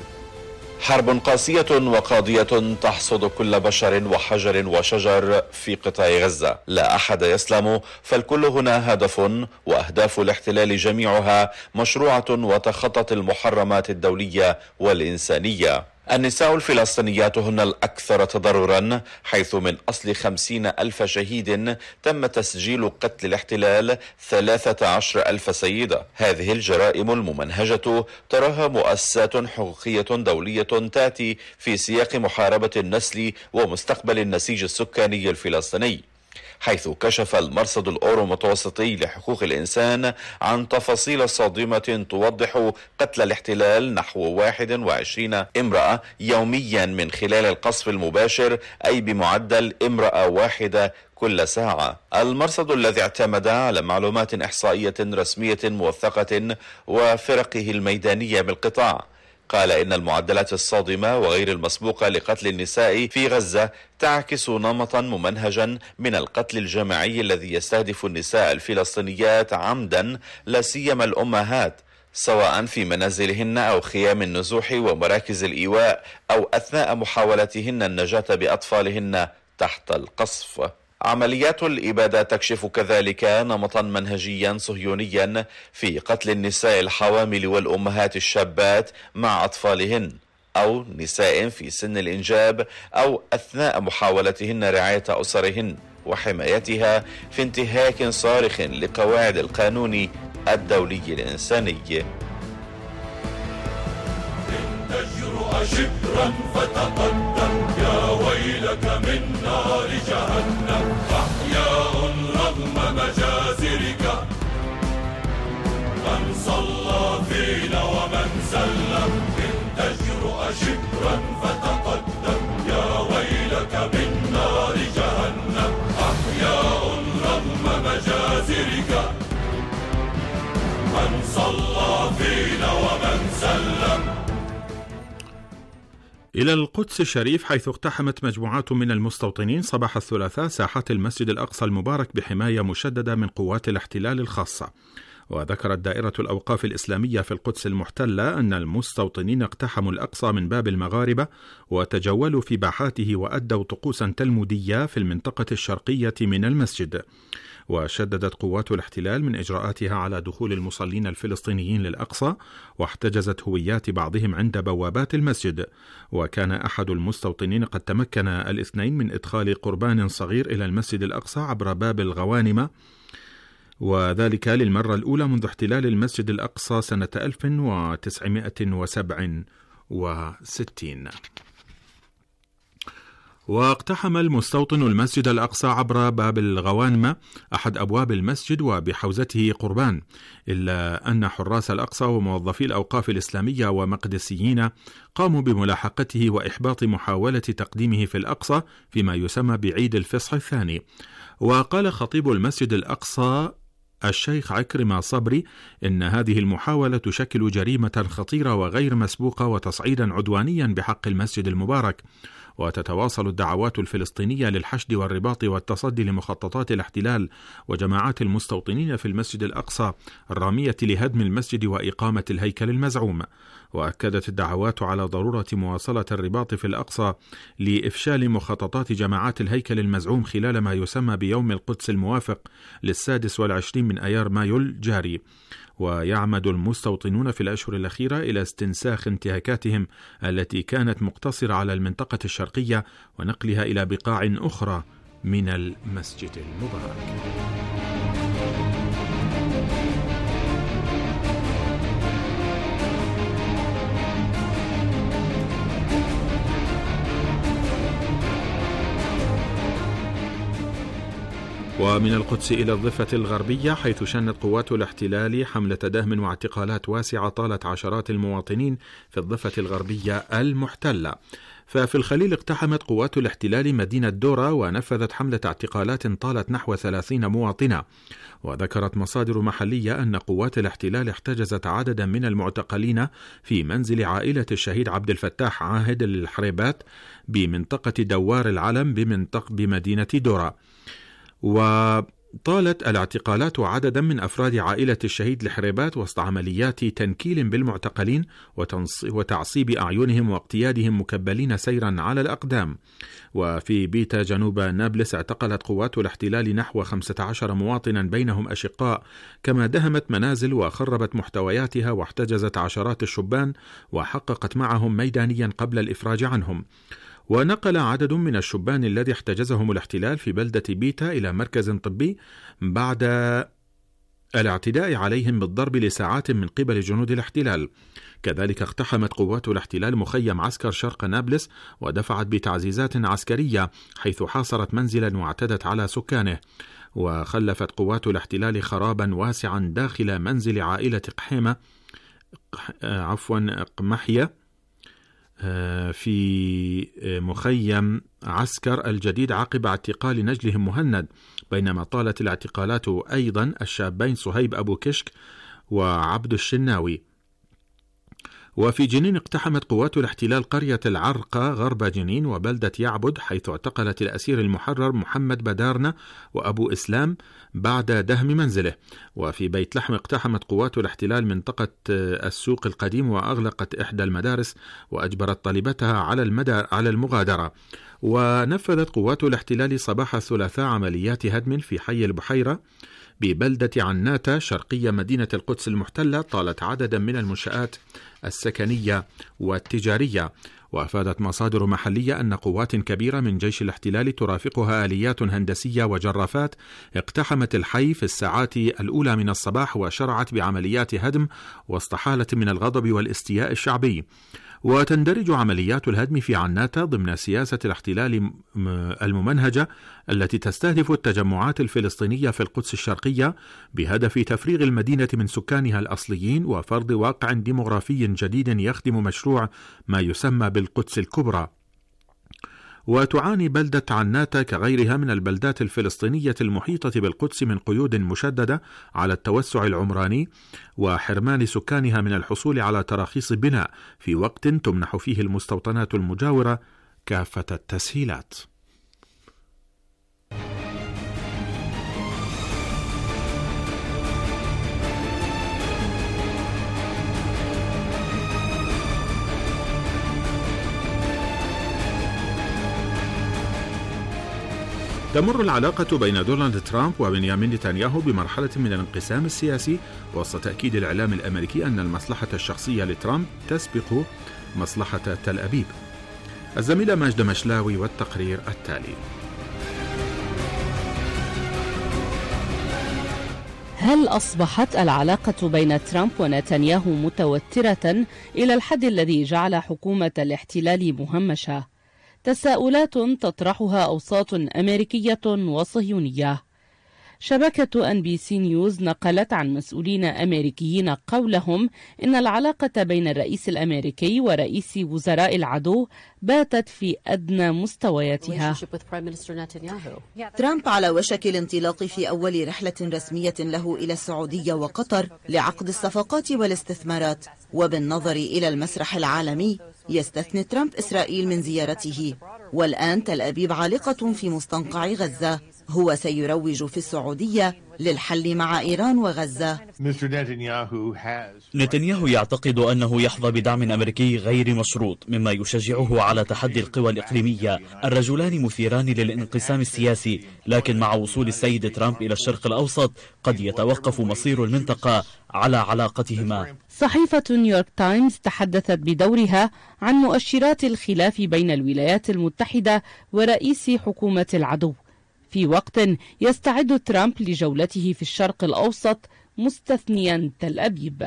حرب قاسية وقاضية تحصد كل بشر وحجر وشجر في قطاع غزة، لا أحد يسلم، فالكل هنا هدف، وأهداف الاحتلال جميعها مشروعة وتخطت المحرمات الدولية والإنسانية. النساء الفلسطينيات هن الأكثر تضررا، حيث من أصل خمسين ألف شهيد تم تسجيل قتل الاحتلال ثلاثة عشر ألف سيدة. هذه الجرائم الممنهجة تراها مؤسسات حقوقية دولية تأتي في سياق محاربة النسل ومستقبل النسيج السكاني الفلسطيني، حيث كشف المرصد الأورو متوسطي لحقوق الإنسان عن تفاصيل صادمة توضح قتل الاحتلال نحو واحد وعشرين امرأة يوميا من خلال القصف المباشر، أي بمعدل امرأة واحدة كل ساعة. المرصد الذي اعتمد على معلومات إحصائية رسمية موثقة وفرقه الميدانية بالقطاع قال إن المعدلات الصادمة وغير المسبوقة لقتل النساء في غزة تعكس نمطا ممنهجا من القتل الجماعي الذي يستهدف النساء الفلسطينيات عمدا، لا سيما الأمهات، سواء في منازلهن أو خيام النزوح ومراكز الإيواء أو أثناء محاولتهن النجاة بأطفالهن تحت القصف. عمليات الإبادة تكشف كذلك نمطا منهجيا صهيونيا في قتل النساء الحوامل والأمهات الشابات مع أطفالهن أو نساء في سن الإنجاب أو أثناء محاولتهن رعاية أسرهن وحمايتها، في انتهاك صارخ لقواعد القانون الدولي الإنساني. إن تجرؤ شبرا فتقدم، يا ويلك من نار جهنم، أحياء رغم مجازرك، من صلى فينا ومن سلم. إن تجرؤ شبرا فتقدم، يا ويلك من نار جهنم، أحياء رغم مجازرك، من صلى فينا ومن سلم. إلى القدس الشريف، حيث اقتحمت مجموعات من المستوطنين صباح الثلاثاء ساحات المسجد الأقصى المبارك بحماية مشددة من قوات الاحتلال الخاصة. وذكرت دائرة الأوقاف الإسلامية في القدس المحتلة أن المستوطنين اقتحموا الأقصى من باب المغاربة وتجولوا في باحاته وأدوا طقوسا تلمودية في المنطقة الشرقية من المسجد. وشددت قوات الاحتلال من إجراءاتها على دخول المصلين الفلسطينيين للأقصى، واحتجزت هويات بعضهم عند بوابات المسجد. وكان أحد المستوطنين قد تمكن الاثنين من إدخال قربان صغير إلى المسجد الأقصى عبر باب الغوانمة، وذلك للمرة الأولى منذ احتلال المسجد الأقصى سنة ألف وتسعمائة وسبعة وستين. واقتحم المستوطن المسجد الأقصى عبر باب الغوانمة أحد أبواب المسجد وبحوزته قربان، إلا أن حراس الأقصى وموظفي الأوقاف الإسلامية ومقدسيين قاموا بملاحقته وإحباط محاولة تقديمه في الأقصى فيما يسمى بعيد الفصح الثاني. وقال خطيب المسجد الأقصى الشيخ عكرمة صبري إن هذه المحاولة تشكل جريمة خطيرة وغير مسبوقة وتصعيدا عدوانيا بحق المسجد المبارك. وتتواصل الدعوات الفلسطينية للحشد والرباط والتصدي لمخططات الاحتلال وجماعات المستوطنين في المسجد الأقصى الرامية لهدم المسجد وإقامة الهيكل المزعوم. وأكدت الدعوات على ضرورة مواصلة الرباط في الأقصى لإفشال مخططات جماعات الهيكل المزعوم خلال ما يسمى بيوم القدس الموافق للسادس والعشرين من أيار مايو الجاري. ويعمد المستوطنون في الأشهر الأخيرة إلى استنساخ انتهاكاتهم التي كانت مقتصرة على المنطقة الشرقية ونقلها إلى بقاع أخرى من المسجد المبارك. ومن القدس إلى الضفة الغربية، حيث شنت قوات الاحتلال حملة دهم واعتقالات واسعة طالت عشرات المواطنين في الضفة الغربية المحتلة. ففي الخليل اقتحمت قوات الاحتلال مدينة دورة ونفذت حملة اعتقالات طالت نحو ثلاثين مواطنة. وذكرت مصادر محلية أن قوات الاحتلال احتجزت عددا من المعتقلين في منزل عائلة الشهيد عبد الفتاح عاهد الحريبات بمنطقة دوار العلم بمنطقة بمدينة دورة. وطالت الاعتقالات عددا من أفراد عائلة الشهيد الحريبات وسط عمليات تنكيل بالمعتقلين وتعصيب أعينهم واقتيادهم مكبلين سيرا على الأقدام. وفي بيتا جنوب نابلس اعتقلت قوات الاحتلال نحو خمسة عشر مواطنا بينهم أشقاء، كما دهمت منازل وخربت محتوياتها واحتجزت عشرات الشبان وحققت معهم ميدانيا قبل الإفراج عنهم. ونقل عدد من الشبان الذي احتجزهم الاحتلال في بلدة بيتا إلى مركز طبي بعد الاعتداء عليهم بالضرب لساعات من قبل جنود الاحتلال. كذلك اقتحمت قوات الاحتلال مخيم عسكر شرق نابلس ودفعت بتعزيزات عسكرية، حيث حاصرت منزلا واعتدت على سكانه. وخلفت قوات الاحتلال خرابا واسعا داخل منزل عائلة قحيمة عفوا قمحية في مخيم عسكر الجديد عقب اعتقال نجلهم مهند، بينما طالت الاعتقالات أيضا الشابين صهيب أبو كشك وعبد الشناوي. وفي جنين اقتحمت قوات الاحتلال قرية العرقة غرب جنين وبلدة يعبد، حيث اعتقلت الأسير المحرر محمد بدارنة وأبو إسلام بعد دهم منزله. وفي بيت لحم اقتحمت قوات الاحتلال منطقة السوق القديم وأغلقت إحدى المدارس وأجبرت طالبتها على المدار على المغادرة. ونفذت قوات الاحتلال صباح الثلاثاء عمليات هدم في حي البحيرة ببلدة عناتة شرقية مدينة القدس المحتلة، طالت عددا من المنشآت السكنية والتجارية. وأفادت مصادر محلية أن قوات كبيرة من جيش الاحتلال ترافقها آليات هندسية وجرافات اقتحمت الحي في الساعات الأولى من الصباح وشرعت بعمليات هدم وسط حالة من الغضب والاستياء الشعبي. وتندرج عمليات الهدم في عناتة ضمن سياسة الاحتلال الممنهجة التي تستهدف التجمعات الفلسطينية في القدس الشرقية بهدف تفريغ المدينة من سكانها الأصليين وفرض واقع ديمغرافي جديد يخدم مشروع ما يسمى بالقدس الكبرى. وتعاني بلدة عناتة كغيرها من البلدات الفلسطينية المحيطة بالقدس من قيود مشددة على التوسع العمراني وحرمان سكانها من الحصول على تراخيص بناء في وقت تمنح فيه المستوطنات المجاورة كافة التسهيلات. تمر العلاقة بين دونالد ترامب وبنيامين نتنياهو بمرحلة من الانقسام السياسي وسط تأكيد الإعلام الأمريكي أن المصلحة الشخصية لترامب تسبق مصلحة تل أبيب. الزميلة ماجدة مشلاوي والتقرير التالي. هل أصبحت العلاقة بين ترامب ونتنياهو متوترة إلى الحد الذي جعل حكومة الاحتلال مهمشة؟ تساؤلات تطرحها أوساط أمريكية وصهيونية. شبكة أن بي سي نيوز نقلت عن مسؤولين أمريكيين قولهم إن العلاقة بين الرئيس الأمريكي ورئيس وزراء العدو باتت في أدنى مستوياتها. ترامب على وشك الانطلاق في أول رحلة رسمية له إلى السعودية وقطر لعقد الصفقات والاستثمارات، وبالنظر إلى المسرح العالمي يستثني ترامب إسرائيل من زيارته. والآن تل أبيب عالقة في مستنقع غزة هو سيروج في السعودية للحل مع إيران وغزة. نتنياهو يعتقد أنه يحظى بدعم أمريكي غير مشروط مما يشجعه على تحدي القوى الإقليمية. الرجلان مثيران للانقسام السياسي، لكن مع وصول السيد ترامب إلى الشرق الأوسط قد يتوقف مصير المنطقة على علاقتهما. صحيفة نيويورك تايمز تحدثت بدورها عن مؤشرات الخلاف بين الولايات المتحدة ورئيس حكومة العدو، في وقت يستعد ترامب لجولته في الشرق الأوسط مستثنيا تل أبيب.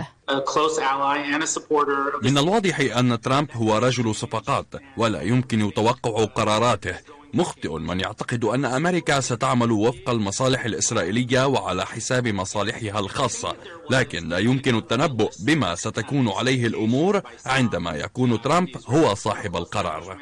من الواضح أن ترامب هو رجل صفقات ولا يمكن توقع قراراته. مخطئ من يعتقد أن أمريكا ستعمل وفق المصالح الإسرائيلية وعلى حساب مصالحها الخاصة، لكن لا يمكن التنبؤ بما ستكون عليه الأمور عندما يكون ترامب هو صاحب القرار.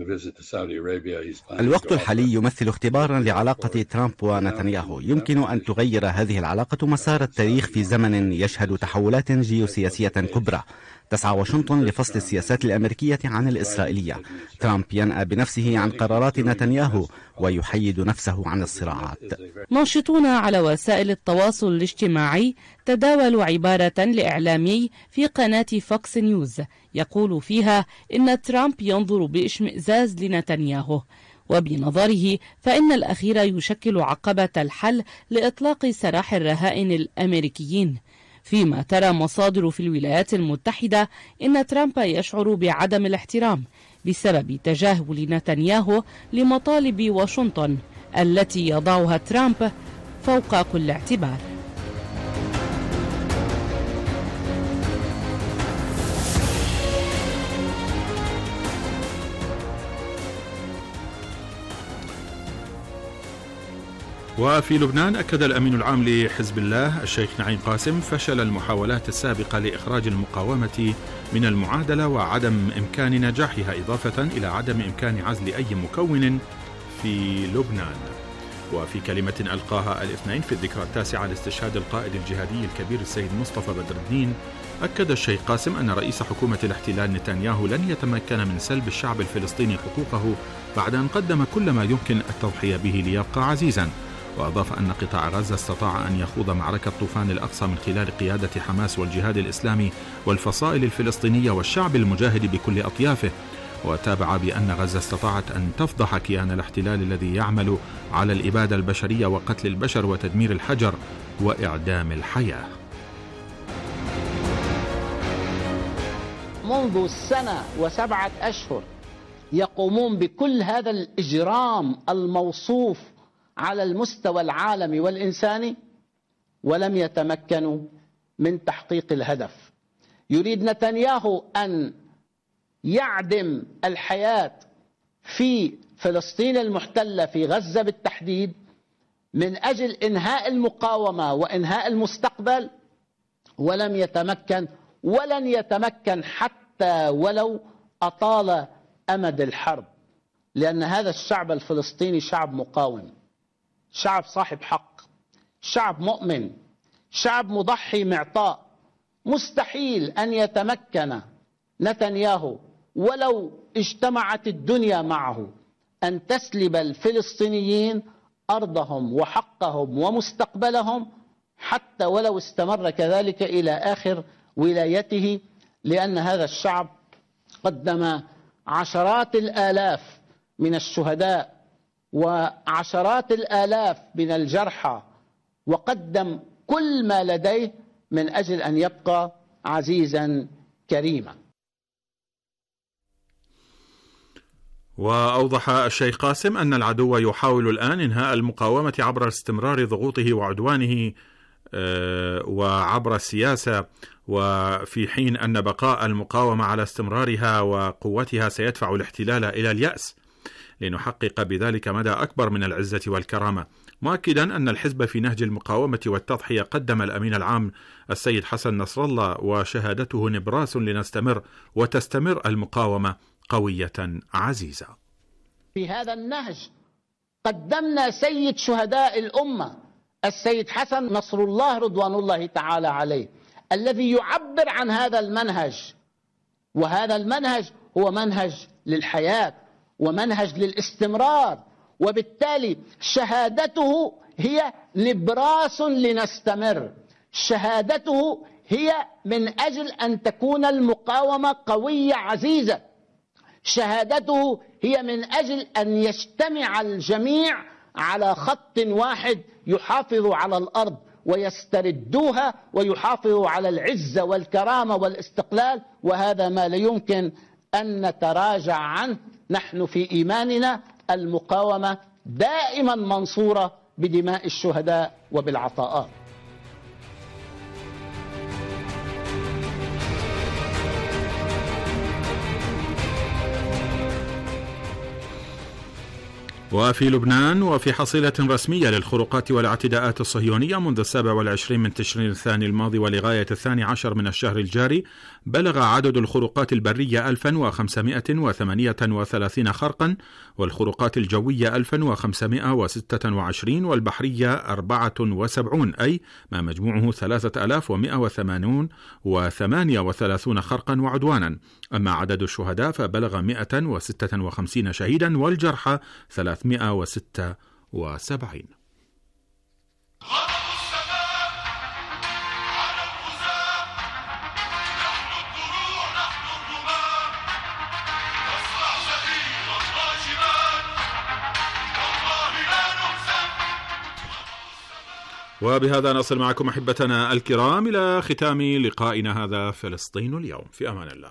الوقت الحالي يمثل اختبارا لعلاقة ترامب ونتنياهو. يمكن أن تغير هذه العلاقة مسار التاريخ في زمن يشهد تحولات جيوسياسية كبرى. تسعى واشنطن لفصل السياسات الأمريكية عن الإسرائيلية. ترامب ينأى بنفسه عن قرارات نتنياهو ويحيد نفسه عن الصراعات. ناشطون على وسائل التواصل الاجتماعي تداولوا عبارة لإعلامي في قناة فوكس نيوز يقول فيها إن ترامب ينظر باشمئزاز لنتنياهو، وبنظره فإن الأخير يشكل عقبة الحل لإطلاق سراح الرهائن الأمريكيين، فيما ترى مصادر في الولايات المتحدة إن ترامب يشعر بعدم الاحترام بسبب تجاهل نتنياهو لمطالب واشنطن التي يضعها ترامب فوق كل اعتبار. وفي لبنان أكد الأمين العام لحزب الله الشيخ نعيم قاسم فشل المحاولات السابقة لإخراج المقاومة من المعادلة وعدم إمكان نجاحها، إضافة إلى عدم إمكان عزل أي مكون في لبنان. وفي كلمة ألقاها الاثنين في الذكرى التاسعة لاستشهاد القائد الجهادي الكبير السيد مصطفى بدر الدين، أكد الشيخ قاسم أن رئيس حكومة الاحتلال نتنياهو لن يتمكن من سلب الشعب الفلسطيني حقوقه بعد أن قدم كل ما يمكن التضحية به ليبقى عزيزا. وأضاف أن قطاع غزة استطاع أن يخوض معركة طوفان الأقصى من خلال قيادة حماس والجهاد الإسلامي والفصائل الفلسطينية والشعب المجاهد بكل أطيافه. وتابع بأن غزة استطاعت أن تفضح كيان الاحتلال الذي يعمل على الإبادة البشرية وقتل البشر وتدمير الحجر وإعدام الحياة. منذ سنة وسبعة أشهر يقومون بكل هذا الإجرام الموصوف على المستوى العالمي والإنساني ولم يتمكنوا من تحقيق الهدف. يريد نتنياهو أن يعدم الحياة في فلسطين المحتلة في غزة بالتحديد من أجل إنهاء المقاومة وإنهاء المستقبل، ولم يتمكن ولن يتمكن حتى ولو أطال أمد الحرب، لأن هذا الشعب الفلسطيني شعب مقاوم، شعب صاحب حق، شعب مؤمن، شعب مضحي معطاء. مستحيل أن يتمكن نتنياهو ولو اجتمعت الدنيا معه أن تسلب الفلسطينيين أرضهم وحقهم ومستقبلهم، حتى ولو استمر كذلك إلى آخر ولايته، لأن هذا الشعب قدم عشرات الآلاف من الشهداء وعشرات الآلاف من الجرحى، وقدم كل ما لديه من أجل أن يبقى عزيزا كريما. وأوضح الشيخ قاسم أن العدو يحاول الآن إنهاء المقاومة عبر استمرار ضغوطه وعدوانه وعبر السياسة، وفي حين أن بقاء المقاومة على استمرارها وقوتها سيدفع الاحتلال إلى اليأس، لنحقق بذلك مدى أكبر من العزة والكرامة. مؤكدا أن الحزب في نهج المقاومة والتضحية قدم الأمين العام السيد حسن نصر الله وشهادته نبراس لنستمر وتستمر المقاومة قوية عزيزة. في هذا النهج قدمنا سيد شهداء الأمة السيد حسن نصر الله رضوان الله تعالى عليه، الذي يعبر عن هذا المنهج، وهذا المنهج هو منهج للحياة ومنهج للاستمرار وبالتالي شهادته هي نبراس لنستمر، شهادته هي من أجل أن تكون المقاومة قوية عزيزة، شهادته هي من أجل أن يجتمع الجميع على خط واحد يحافظ على الأرض ويستردوها ويحافظوا على العزة والكرامة والاستقلال، وهذا ما لا يمكن أن نتراجع عنه. نحن في إيماننا المقاومة دائما منصورة بدماء الشهداء وبالعطاءات. وفي لبنان، وفي حصيلة رسمية للخروقات والاعتداءات الصهيونية منذ السابع والعشرين من تشرين الثاني الماضي ولغاية الثاني عشر من الشهر الجاري، بلغ عدد الخروقات البرية ألفا وخمسمائة وثمانية وثلاثين خرقا، والخروقات الجوية ألفا وخمسمائة وستة وعشرين، والبحرية أربعة وسبعين، أي ما مجموعه ثلاثة آلاف ومائة وثمانين وثمانية وثلاثين خرقا وعدوانا. أما عدد الشهداء فبلغ مائة وستة وخمسين شهيدا، والجرحى ثلاثمائة وستة وسبعين. وبهذا نصل معكم أحبتنا الكرام إلى ختام لقائنا هذا فلسطين اليوم. في أمان الله.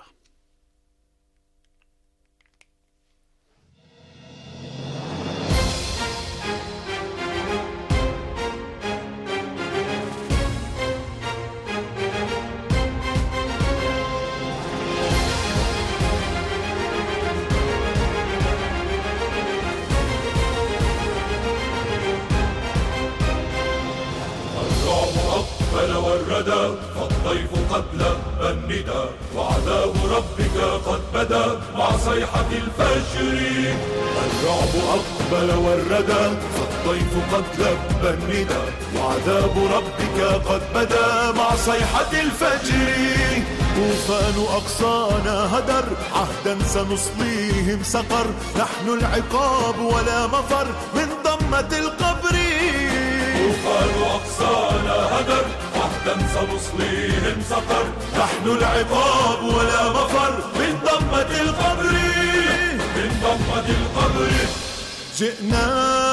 والردى فالضيف قد لبى الندى، وعذاب ربك قد بدا مع صيحة الفجر. الرعب أقبل والردى فالضيف قد لبى الندى، وعذاب ربك قد بدا مع صيحة الفجر. طوفان أقصانا هدر عهدا سنصليهم سقر، نحن العقاب ولا مفر من ضمة القبر. طوفان أقصانا هدر عهدا سنصليهم سقر، نحن العقاب ولا مفر من ضمة القبر. من ضمة القبر جئنا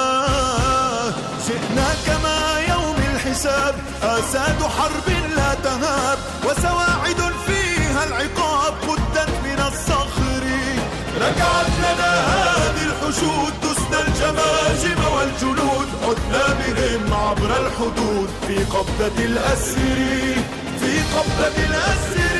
جئنا كما يوم الحساب، آساد حرب لا تهاب، وسواعد فيها العقاب قدت من الصخر. رجعت لنا هذه الحشود، دسنا الجماجم والجنود، عدنا بهم عبر الحدود في قبضة الأسر، في قبضة الأسر.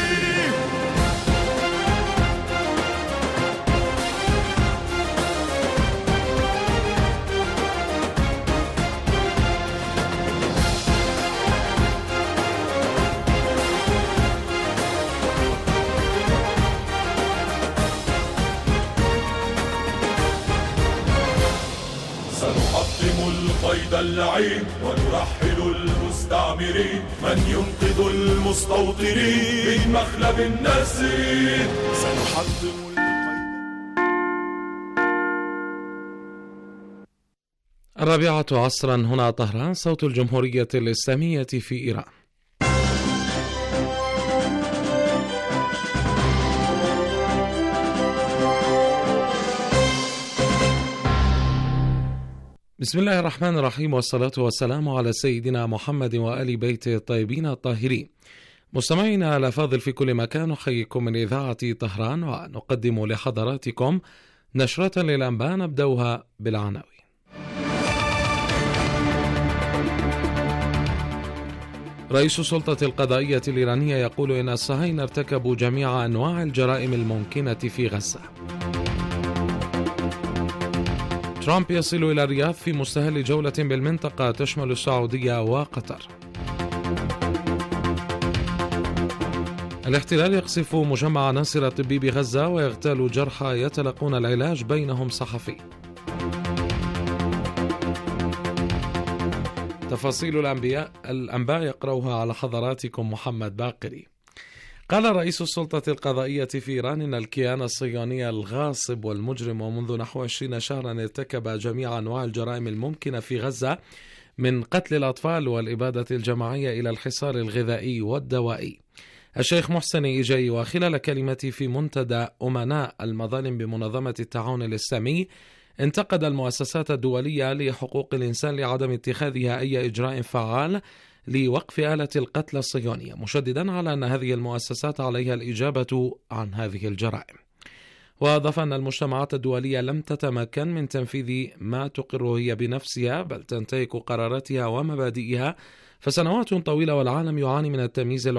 القيد اللعين ونرحل المستعمرين، من ينقذ المستوطنين من مخلب النسيج. سنحطم الرابعة عصرا هنا طهران، صوت الجمهورية الإسلامية في إيران. بسم الله الرحمن الرحيم، والصلاة والسلام على سيدنا محمد وآل بيته الطيبين الطاهرين. مستمعينا الأفاضل في كل مكان، نحييكم من إذاعة طهران ونقدم لحضراتكم نشرة للأنباء نبدأها بالعناوين. رئيس السلطة القضائية الإيرانية يقول إن الصهاينة ارتكبوا جميع أنواع الجرائم الممكنة في غزة. ترامب يصل إلى الرياض في مستهل جولة بالمنطقة تشمل السعودية وقطر. الاحتلال يقصف مجمع ناصر الطبي بغزة ويغتال جرحى يتلقون العلاج بينهم صحفي. تفاصيل الأنبياء الأنباء يقرأها على حضراتكم محمد باقري. قال رئيس السلطة القضائية في إيران إن الكيان الصهيوني الغاصب والمجرم ومنذ نحو عشرين شهرا ارتكب جميع أنواع الجرائم الممكنة في غزة، من قتل الأطفال والإبادة الجماعية إلى الحصار الغذائي والدوائي. الشيخ محسن إيجاي وخلال كلمته في منتدى أمناء المظالم بمنظمة التعاون الإسلامي انتقد المؤسسات الدولية لحقوق الإنسان لعدم اتخاذها أي إجراء فعال لوقف آلة القتل الصهيونية، مشددا على أن هذه المؤسسات عليها الإجابة عن هذه الجرائم. وأضاف أن المجتمعات الدولية لم تتمكن من تنفيذ ما تقره هي بنفسها، بل تنتهك قراراتها ومبادئها فسنوات طويلة، والعالم يعاني من التمييز